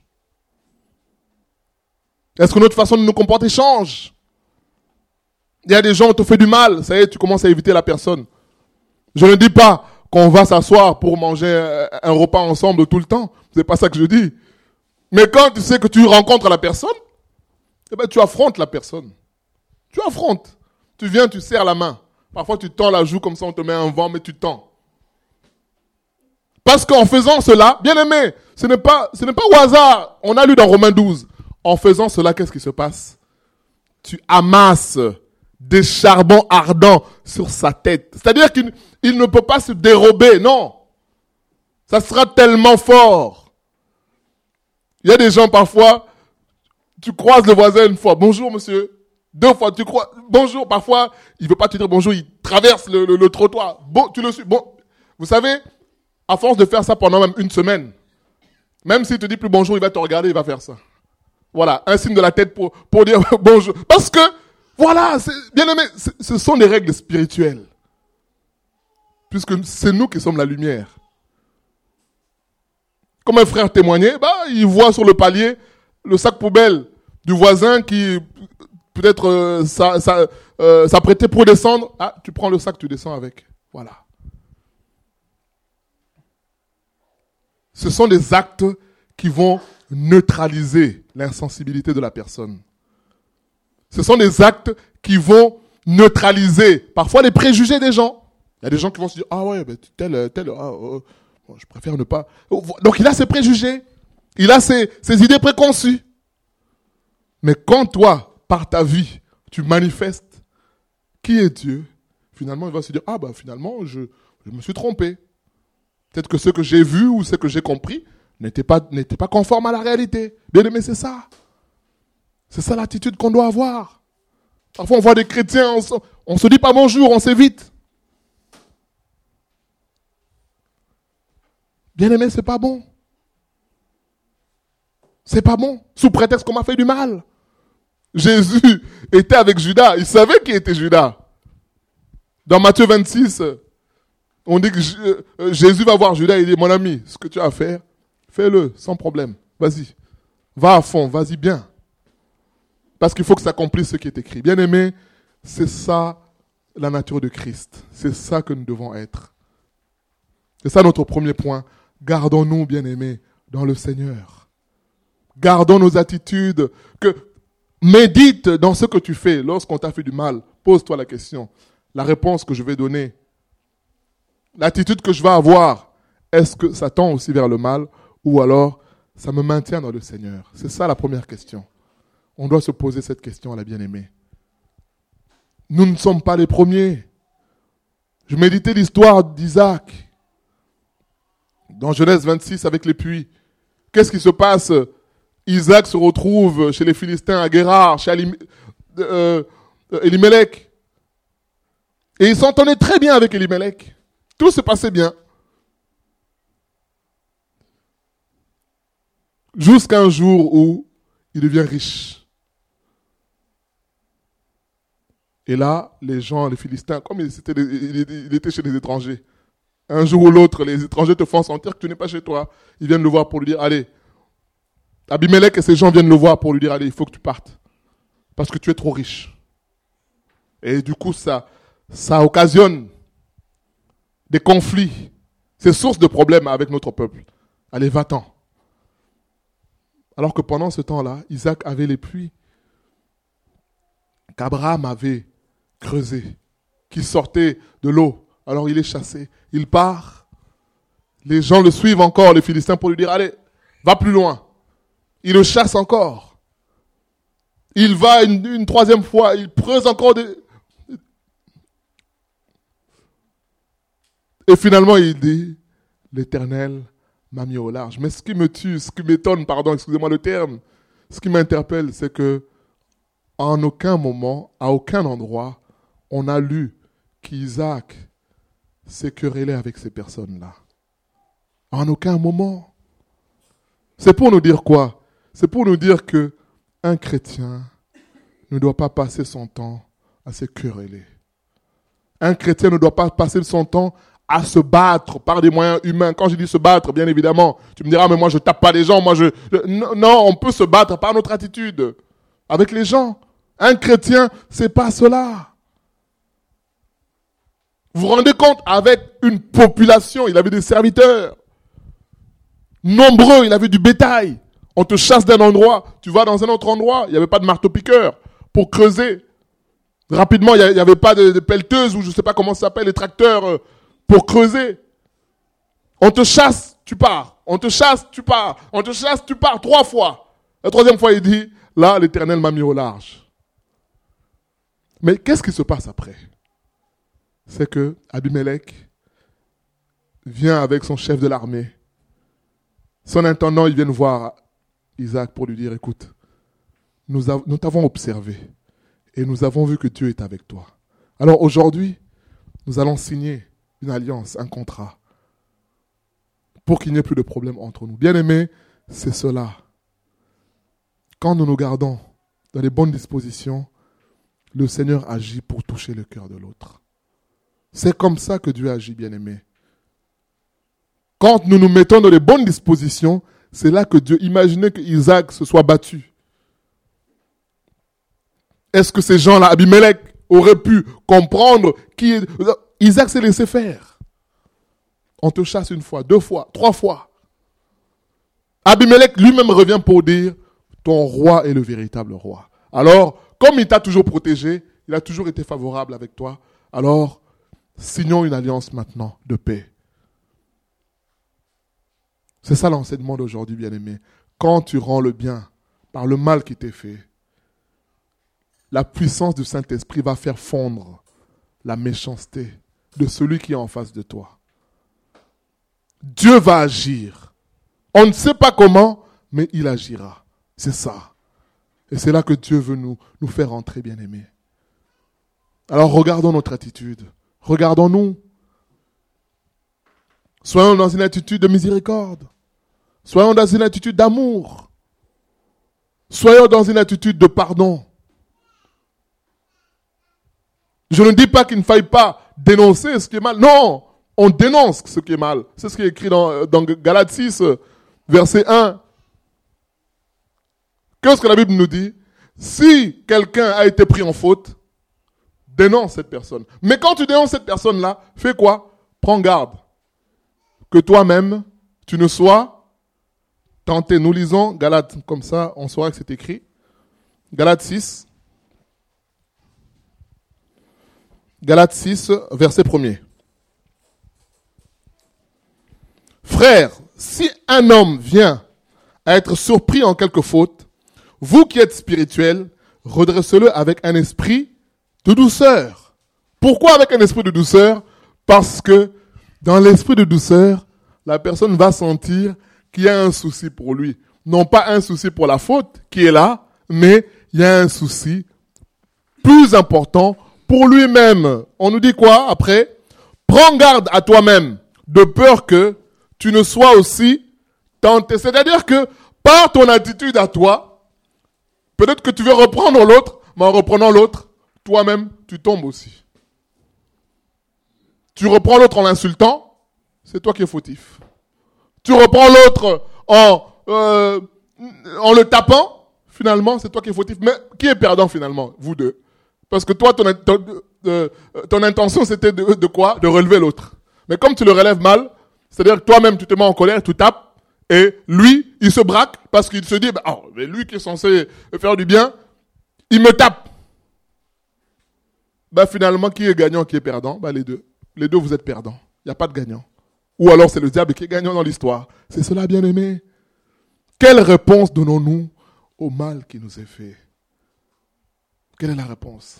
Est-ce que notre façon de nous comporter change? Il y a des gens qui te font du mal, ça y est, tu commences à éviter la personne. Je ne dis pas qu'on va s'asseoir pour manger un repas ensemble tout le temps. C'est pas ça que je dis. Mais quand tu sais que tu rencontres la personne, eh ben, tu affrontes la personne. Tu affrontes. Tu viens, tu serres la main. Parfois, tu tends la joue comme ça, on te met un vent, mais tu tends. Parce qu'en faisant cela, bien aimé, ce n'est pas au hasard. On a lu dans Romains 12. En faisant cela, qu'est-ce qui se passe? Tu amasses des charbons ardents sur sa tête. C'est-à-dire qu'il ne peut pas se dérober, non. Ça sera tellement fort. Il y a des gens parfois, tu croises le voisin une fois, bonjour monsieur. Deux fois, tu crois, bonjour. Parfois, il veut pas te dire bonjour, il traverse le trottoir. Bon, tu le suis. Bon, vous savez, à force de faire ça pendant même une semaine, même s'il te dit plus bonjour, il va te regarder, il va faire ça. Voilà, un signe de la tête pour dire bonjour. Parce que, voilà, bien aimé, ce sont des règles spirituelles. Puisque c'est nous qui sommes la lumière. Comme un frère témoignait, il voit sur le palier le sac poubelle du voisin qui peut-être s'apprêtait pour descendre. Ah, tu prends le sac, tu descends avec. Voilà. Ce sont des actes qui vont neutraliser l'insensibilité de la personne. Ce sont des actes qui vont neutraliser parfois les préjugés des gens. Il y a des gens qui vont se dire, ah ouais, je préfère ne pas. Donc il a ses préjugés, il a ses idées préconçues. Mais quand toi, par ta vie, tu manifestes qui est Dieu, finalement il va se dire, finalement je me suis trompé. Peut-être que ce que j'ai vu ou ce que j'ai compris n'était pas conforme à la réalité. Bien aimé, c'est ça. C'est ça l'attitude qu'on doit avoir. Parfois on voit des chrétiens, on se dit pas bonjour, on s'évite. Bien aimé, c'est pas bon. C'est pas bon. Sous prétexte qu'on m'a fait du mal. Jésus était avec Judas. Il savait qui était Judas. Dans Matthieu 26, on dit que Jésus va voir Judas et il dit, mon ami, ce que tu as à faire, fais-le sans problème. Vas-y. Va à fond, vas-y bien. Parce qu'il faut que ça accomplisse ce qui est écrit. Bien aimé, c'est ça la nature de Christ. C'est ça que nous devons être. C'est ça notre premier point. Gardons-nous, bien aimés, dans le Seigneur. Gardons nos attitudes. Médite dans ce que tu fais lorsqu'on t'a fait du mal. Pose-toi la question. La réponse que je vais donner, l'attitude que je vais avoir, est-ce que ça tend aussi vers le mal ou alors ça me maintient dans le Seigneur? C'est ça la première question. On doit se poser cette question à la bien-aimée. Nous ne sommes pas les premiers. Je méditais l'histoire d'Isaac dans Genèse 26 avec les puits. Qu'est-ce qui se passe? Isaac se retrouve chez les Philistins à Guérar, chez Elimelech. Et il s'entendait très bien avec Elimelech. Tout se passait bien. Jusqu'à un jour où il devient riche. Et là, les gens, les Philistins, comme il était chez les étrangers, un jour ou l'autre, les étrangers te font sentir que tu n'es pas chez toi. Ils viennent le voir pour lui dire, allez. Abimelech et ses gens viennent le voir pour lui dire, allez, il faut que tu partes. Parce que tu es trop riche. Et du coup, ça occasionne des conflits. C'est source de problèmes avec notre peuple. Allez, va-t'en. Alors que pendant ce temps-là, Isaac avait les puits qu'Abraham avait creusés, qui sortaient de l'eau. Alors il est chassé. Il part. Les gens le suivent encore, les Philistins, pour lui dire, allez, va plus loin. Il le chasse encore. Il va une troisième fois, il creuse encore des... Et finalement il dit, l'Éternel m'a mis au large. Mais ce qui me tue, ce qui m'étonne, pardon, excusez-moi le terme, ce qui m'interpelle, c'est que en aucun moment, à aucun endroit, on a lu qu'Isaac s'est querellé avec ces personnes-là. En aucun moment. C'est pour nous dire quoi? C'est pour nous dire que un chrétien ne doit pas passer son temps à se quereller. Un chrétien ne doit pas passer son temps à se battre par des moyens humains. Quand je dis se battre, bien évidemment, tu me diras, mais moi je tape pas les gens. Non, on peut se battre par notre attitude avec les gens. Un chrétien, c'est pas cela. Vous vous rendez compte, avec une population, il avait des serviteurs. Nombreux, il avait du bétail. On te chasse d'un endroit, tu vas dans un autre endroit. Il n'y avait pas de marteau-piqueur pour creuser. Rapidement, il n'y avait pas de pelleteuse ou je ne sais pas comment ça s'appelle, les tracteurs pour creuser. On te chasse, tu pars. On te chasse, tu pars. On te chasse, tu pars 3 fois. La 3e fois, il dit, là, l'Éternel m'a mis au large. Mais qu'est-ce qui se passe après? C'est que Abimelech vient avec son chef de l'armée. Son intendant, il vient voir Isaac pour lui dire, écoute, nous t'avons observé et nous avons vu que Dieu est avec toi. Alors aujourd'hui, nous allons signer une alliance, un contrat, pour qu'il n'y ait plus de problème entre nous. Bien-aimés, c'est cela. Quand nous nous gardons dans les bonnes dispositions, le Seigneur agit pour toucher le cœur de l'autre. C'est comme ça que Dieu agit, bien-aimés. Quand nous nous mettons dans les bonnes dispositions, c'est là que Dieu, imaginez que Isaac se soit battu. Est-ce que ces gens-là, Abimelech, auraient pu comprendre qui est... Isaac s'est laissé faire. On te chasse 1 fois, 2 fois, 3 fois. Abimelech lui-même revient pour dire, ton roi est le véritable roi. Alors, comme il t'a toujours protégé, il a toujours été favorable avec toi, alors, signons une alliance maintenant de paix. C'est ça l'enseignement d'aujourd'hui, bien-aimé. Quand tu rends le bien par le mal qui t'est fait, la puissance du Saint-Esprit va faire fondre la méchanceté de celui qui est en face de toi. Dieu va agir. On ne sait pas comment, mais il agira. C'est ça. Et c'est là que Dieu veut nous faire entrer, bien-aimés. Alors regardons notre attitude. Regardons-nous. Soyons dans une attitude de miséricorde. Soyons dans une attitude d'amour. Soyons dans une attitude de pardon. Je ne dis pas qu'il ne faille pas dénoncer ce qui est mal. Non, on dénonce ce qui est mal. C'est ce qui est écrit dans Galates 6, verset 1. Qu'est-ce que la Bible nous dit? Si quelqu'un a été pris en faute, dénonce cette personne. Mais quand tu dénonces cette personne-là, fais quoi? Prends garde. Que toi-même, tu ne sois tenté. Nous lisons Galates, comme ça on saura que c'est écrit. Galates 6. Galates 6, verset 1er. Frères, si un homme vient à être surpris en quelque faute, vous qui êtes spirituels, redressez-le avec un esprit de douceur. Pourquoi avec un esprit de douceur? Parce que dans l'esprit de douceur, la personne va sentir qu'il y a un souci pour lui. Non pas un souci pour la faute qui est là, mais il y a un souci plus important pour lui-même. On nous dit quoi après? Prends garde à toi-même, de peur que tu ne sois aussi tenté. C'est-à-dire que par ton attitude à toi, peut-être que tu veux reprendre l'autre, mais en reprenant l'autre, toi-même, tu tombes aussi. Tu reprends l'autre en l'insultant, c'est toi qui es fautif. Tu reprends l'autre en le tapant, finalement, c'est toi qui es fautif. Mais qui est perdant finalement? Vous deux. Parce que toi, ton intention, c'était de quoi? De relever l'autre. Mais comme tu le relèves mal, c'est-à-dire que toi-même, tu te mets en colère, tu tapes, et lui, il se braque parce qu'il se dit, mais lui qui est censé faire du bien, il me tape. Finalement, qui est gagnant, qui est perdant? Les deux. Les deux, vous êtes perdants. Il n'y a pas de gagnant. Ou alors c'est le diable qui est gagnant dans l'histoire. C'est cela, bien-aimé. Quelle réponse donnons-nous au mal qui nous est fait? Quelle est la réponse?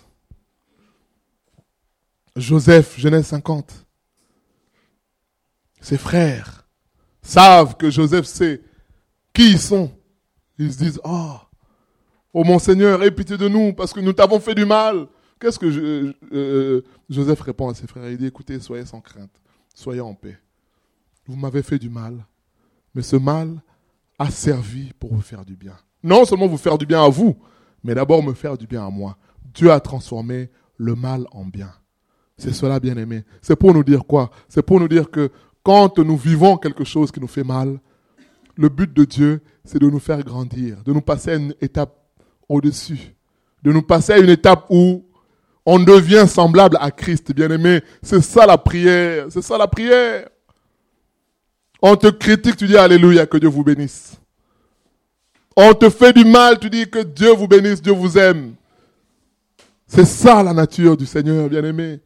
Joseph, Genèse 50. Ses frères savent que Joseph sait qui ils sont, ils se disent, oh mon Seigneur, aie pitié de nous parce que nous t'avons fait du mal. Qu'est-ce que Joseph répond à ses frères? Il dit, écoutez, soyez sans crainte, soyez en paix. Vous m'avez fait du mal, mais ce mal a servi pour vous faire du bien. Non seulement vous faire du bien à vous, mais d'abord me faire du bien à moi. Dieu a transformé le mal en bien. C'est cela, bien-aimé. C'est pour nous dire quoi? C'est pour nous dire que quand nous vivons quelque chose qui nous fait mal, le but de Dieu, c'est de nous faire grandir, de nous passer à une étape au-dessus, de nous passer à une étape où on devient semblable à Christ, bien-aimé. C'est ça la prière, c'est ça la prière. On te critique, tu dis alléluia, que Dieu vous bénisse. On te fait du mal, tu dis que Dieu vous bénisse, Dieu vous aime. C'est ça la nature du Seigneur, bien-aimé.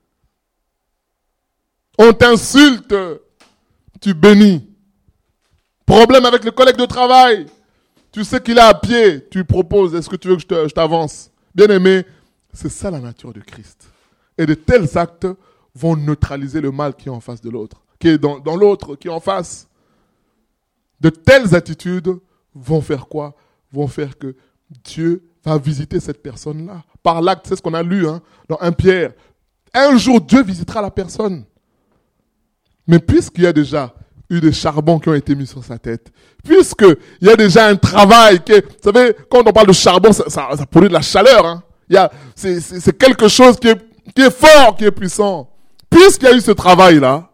On t'insulte, tu bénis. Problème avec le collègue de travail, tu sais qu'il est à pied, tu proposes, est-ce que tu veux que je t'avance? Bien-aimé, c'est ça la nature de Christ. Et de tels actes vont neutraliser le mal qui est en face de l'autre, qui est dans l'autre, qui est en face. De telles attitudes vont faire quoi? Vont faire que Dieu va visiter cette personne-là. Par l'acte, c'est ce qu'on a lu dans 1 Pierre. Un jour, Dieu visitera la personne. Mais puisqu'il y a déjà eu des charbons qui ont été mis sur sa tête, puisqu'il y a déjà un travail qui est... Vous savez, quand on parle de charbon, ça produit de la chaleur. C'est quelque chose qui est fort, qui est puissant. Puisqu'il y a eu ce travail-là,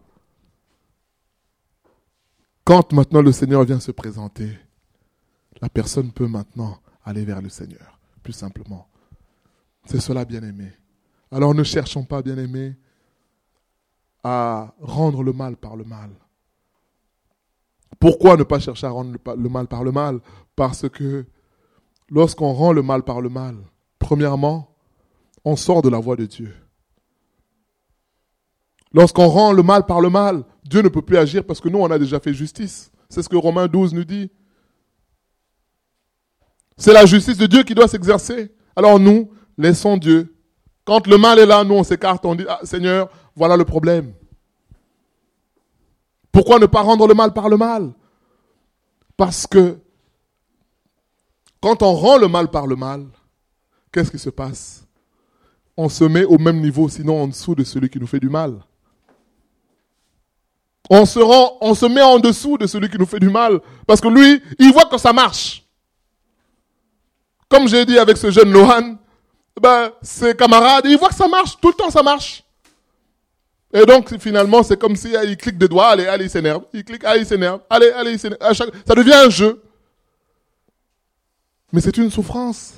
quand maintenant le Seigneur vient se présenter, la personne peut maintenant aller vers le Seigneur, plus simplement. C'est cela, bien-aimé. Alors ne cherchons pas, bien-aimé, à rendre le mal par le mal. Pourquoi ne pas chercher à rendre le mal par le mal? Parce que lorsqu'on rend le mal par le mal, premièrement, on sort de la voie de Dieu. Lorsqu'on rend le mal par le mal, Dieu ne peut plus agir parce que nous, on a déjà fait justice. C'est ce que Romains 12 nous dit. C'est la justice de Dieu qui doit s'exercer. Alors nous, laissons Dieu. Quand le mal est là, nous, on s'écarte, on dit, Seigneur, voilà le problème. Pourquoi ne pas rendre le mal par le mal? Parce que quand on rend le mal par le mal, qu'est-ce qui se passe? On se met au même niveau, sinon en dessous de celui qui nous fait du mal. On se met en dessous de celui qui nous fait du mal. Parce que lui, il voit que ça marche. Comme j'ai dit avec ce jeune Lohan, ses camarades, ils voient que ça marche. Tout le temps, ça marche. Et donc, finalement, c'est comme si il clique des doigts, allez, il s'énerve. Il clique, il s'énerve. Allez, il s'énerve. Ça devient un jeu. Mais c'est une souffrance.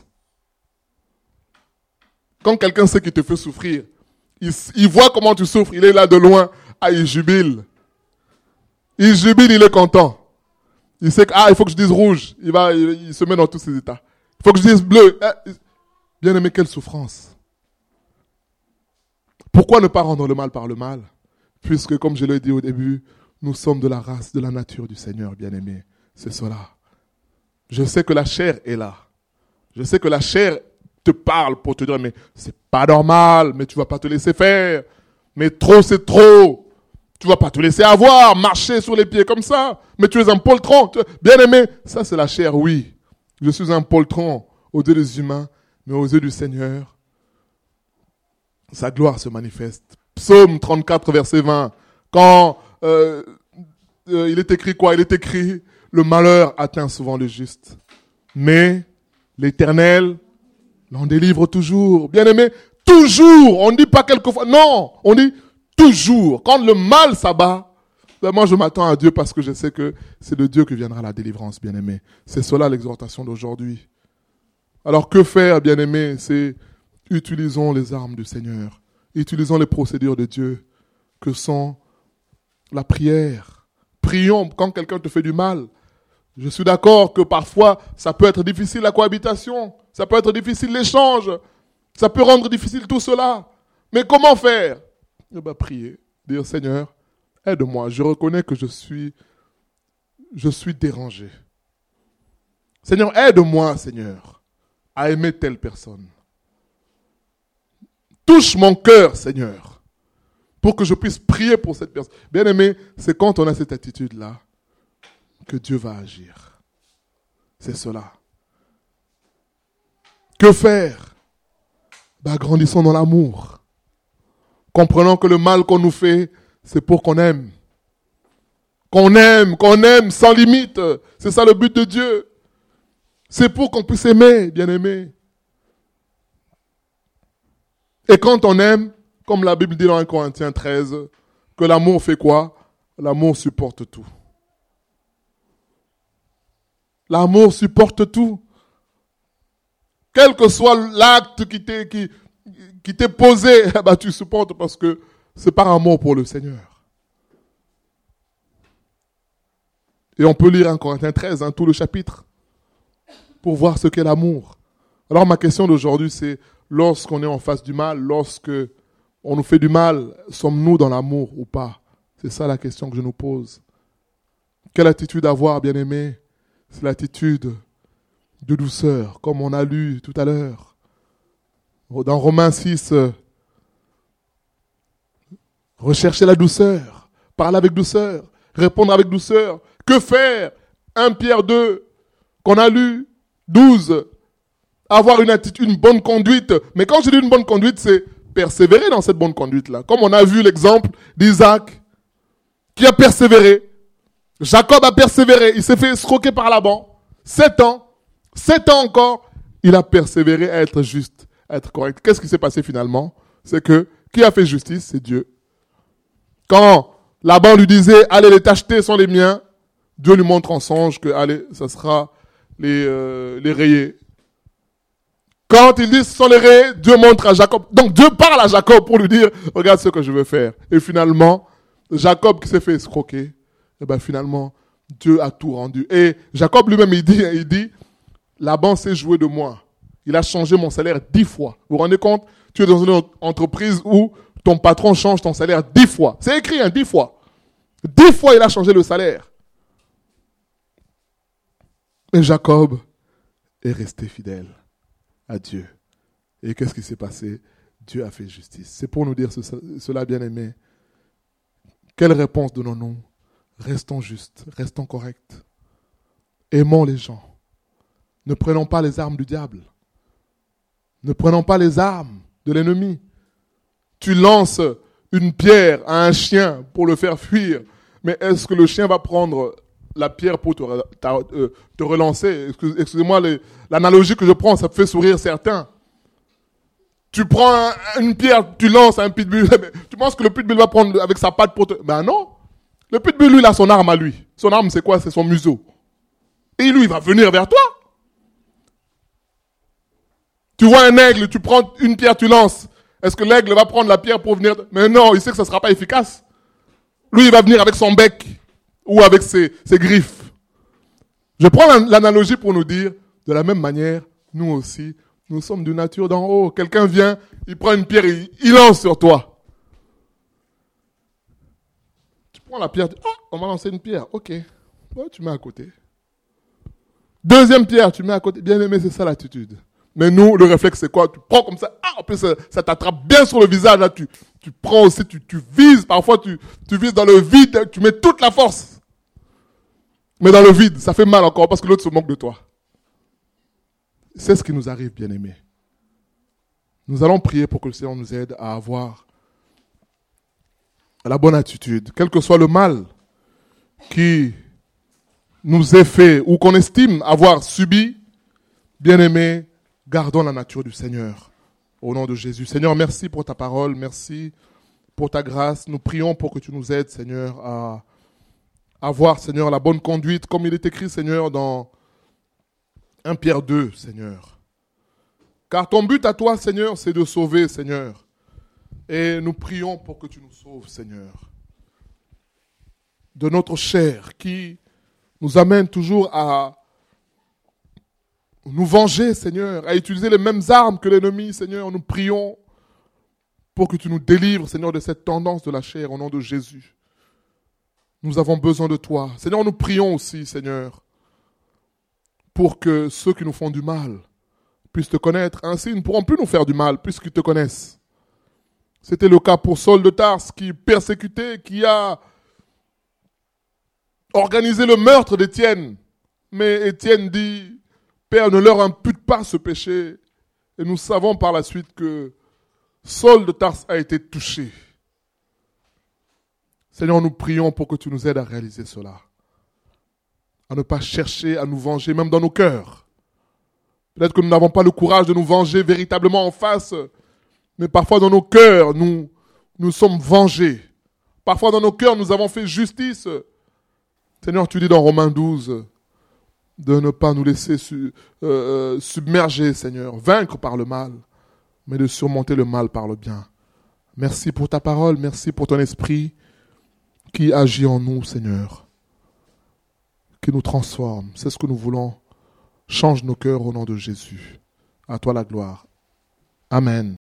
Quand quelqu'un sait qu'il te fait souffrir, il voit comment tu souffres, il est là de loin, il jubile. Il jubile, il est content. Il sait que, il faut que je dise rouge. Il se met dans tous ses états. Il faut que je dise bleu. Bien aimé, quelle souffrance. Pourquoi ne pas rendre le mal par le mal? Puisque, comme je l'ai dit au début, nous sommes de la race, de la nature du Seigneur, bien aimé. C'est cela. Je sais que la chair est là. Je sais que la chair te parle pour te dire, mais c'est pas normal, mais tu vas pas te laisser faire. Mais trop, c'est trop. Tu vas pas te laisser avoir, marcher sur les pieds comme ça. Mais tu es un poltron. Bien aimé, ça c'est la chair, oui. Je suis un poltron aux yeux des humains, mais aux yeux du Seigneur, sa gloire se manifeste. Psaume 34, verset 20. Quand il est écrit quoi? Il est écrit, le malheur atteint souvent le juste. Mais l'Éternel l'en délivre toujours. Bien aimé, toujours. On ne dit pas quelquefois. Non, on dit toujours. Quand le mal s'abat, moi je m'attends à Dieu parce que je sais que c'est de Dieu que viendra la délivrance, bien aimé. C'est cela l'exhortation d'aujourd'hui. Alors que faire, bien aimé? C'est utilisons les armes du Seigneur. Utilisons les procédures de Dieu que sont la prière. Prions quand quelqu'un te fait du mal. Je suis d'accord que parfois, ça peut être difficile la cohabitation, ça peut être difficile l'échange, ça peut rendre difficile tout cela. Mais comment faire? Prier, dire Seigneur, aide-moi, je reconnais que je suis dérangé. Seigneur, aide-moi, Seigneur, à aimer telle personne. Touche mon cœur, Seigneur, pour que je puisse prier pour cette personne. Bien aimé, c'est quand on a cette attitude-là que Dieu va agir. C'est cela. Que faire? Grandissons dans l'amour. Comprenons que le mal qu'on nous fait, c'est pour qu'on aime. Qu'on aime sans limite. C'est ça le but de Dieu. C'est pour qu'on puisse aimer, bien-aimé. Et quand on aime, comme la Bible dit dans 1 Corinthiens 13, que l'amour fait quoi? L'amour supporte tout. L'amour supporte tout. Quel que soit l'acte qui t'est posé, tu supportes parce que c'est par amour pour le Seigneur. Et on peut lire 1 Corinthiens 13, tout le chapitre, pour voir ce qu'est l'amour. Alors ma question d'aujourd'hui, c'est lorsqu'on est en face du mal, lorsque on nous fait du mal, sommes-nous dans l'amour ou pas? C'est ça la question que je nous pose. Quelle attitude avoir, bien-aimé? C'est l'attitude de douceur, comme on a lu tout à l'heure. Dans Romains 6, rechercher la douceur, parler avec douceur, répondre avec douceur. Que faire? 1 Pierre 2, qu'on a lu, 12. Avoir une attitude, une bonne conduite. Mais quand je dis une bonne conduite, c'est persévérer dans cette bonne conduite-là. Comme on a vu l'exemple d'Isaac, qui a persévéré. Jacob a persévéré. Il s'est fait escroquer par Laban. 7 ans. 7 ans encore. Il a persévéré à être juste, à être correct. Qu'est-ce qui s'est passé finalement? C'est que, qui a fait justice? C'est Dieu. Quand Laban lui disait, allez, les tachetés sont les miens, Dieu lui montre en songe que, allez, ça sera les rayés. Quand il dit ce sont les rayés, Dieu montre à Jacob. Donc Dieu parle à Jacob pour lui dire, regarde ce que je veux faire. Et finalement, Jacob qui s'est fait escroquer, finalement, Dieu a tout rendu. Et Jacob lui-même, il dit, Laban s'est joué de moi. Il a changé mon salaire 10 fois. Vous vous rendez compte? Tu es dans une entreprise où ton patron change ton salaire 10 fois. C'est écrit, 10 fois. 10 fois, il a changé le salaire. Et Jacob est resté fidèle à Dieu. Et qu'est-ce qui s'est passé? Dieu a fait justice. C'est pour nous dire cela, bien-aimés. Quelle réponse donnons-nous? Restons justes, restons corrects. Aimons les gens. Ne prenons pas les armes du diable. Ne prenons pas les armes de l'ennemi. Tu lances une pierre à un chien pour le faire fuir, mais est-ce que le chien va prendre la pierre pour te relancer? Excusez-moi, l'analogie que je prends, ça me fait sourire certains. Tu prends une pierre, tu lances à un pitbull, tu penses que le pitbull va prendre avec sa patte pour te... Ben non. Le pitbull, lui, il a son arme à lui. Son arme, c'est quoi? C'est son museau. Et lui, il va venir vers toi. Tu vois un aigle, tu prends une pierre, tu lances. Est-ce que l'aigle va prendre la pierre pour venir? Mais non, il sait que ça ne sera pas efficace. Lui, il va venir avec son bec ou avec ses griffes. Je prends l'analogie pour nous dire, de la même manière, nous aussi, nous sommes de nature d'en haut. Quelqu'un vient, il prend une pierre, il lance sur toi. Tu prends la pierre, on m'a lancé une pierre, ok. Ouais, tu mets à côté. Deuxième pierre, tu mets à côté. Bien aimé, c'est ça l'attitude. Mais nous, le réflexe, c'est quoi? Tu prends comme ça, en plus, ça t'attrape bien sur le visage, là, tu prends aussi, tu vises, parfois, tu vises dans le vide, tu mets toute la force. Mais dans le vide, ça fait mal encore, parce que l'autre se moque de toi. C'est ce qui nous arrive, bien-aimés. Nous allons prier pour que le Seigneur nous aide à avoir la bonne attitude, quel que soit le mal qui nous est fait ou qu'on estime avoir subi, bien-aimés, gardons la nature du Seigneur, au nom de Jésus. Seigneur, merci pour ta parole, merci pour ta grâce. Nous prions pour que tu nous aides, Seigneur, à avoir, Seigneur, la bonne conduite, comme il est écrit, Seigneur, dans 1 Pierre 2, Seigneur. Car ton but à toi, Seigneur, c'est de sauver, Seigneur. Et nous prions pour que tu nous sauves, Seigneur, de notre chair qui nous amène toujours à nous venger, Seigneur, à utiliser les mêmes armes que l'ennemi, Seigneur. Nous prions pour que tu nous délivres, Seigneur, de cette tendance de la chair au nom de Jésus. Nous avons besoin de toi. Seigneur, nous prions aussi, Seigneur, pour que ceux qui nous font du mal puissent te connaître. Ainsi, ils ne pourront plus nous faire du mal puisqu'ils te connaissent. C'était le cas pour Saul de Tarse qui persécutait, qui a organisé le meurtre d'Étienne. Mais Étienne dit, Père, ne leur impute pas ce péché. Et nous savons par la suite que Saul de Tarse a été touché. Seigneur, nous prions pour que tu nous aides à réaliser cela. À ne pas chercher à nous venger, même dans nos cœurs. Peut-être que nous n'avons pas le courage de nous venger véritablement en face, mais parfois dans nos cœurs, nous sommes vengés. Parfois dans nos cœurs, nous avons fait justice. Seigneur, tu dis dans Romains 12, de ne pas nous laisser submerger, Seigneur, vaincre par le mal, mais de surmonter le mal par le bien. Merci pour ta parole, merci pour ton esprit qui agit en nous, Seigneur, qui nous transforme. C'est ce que nous voulons. Change nos cœurs au nom de Jésus. À toi la gloire. Amen.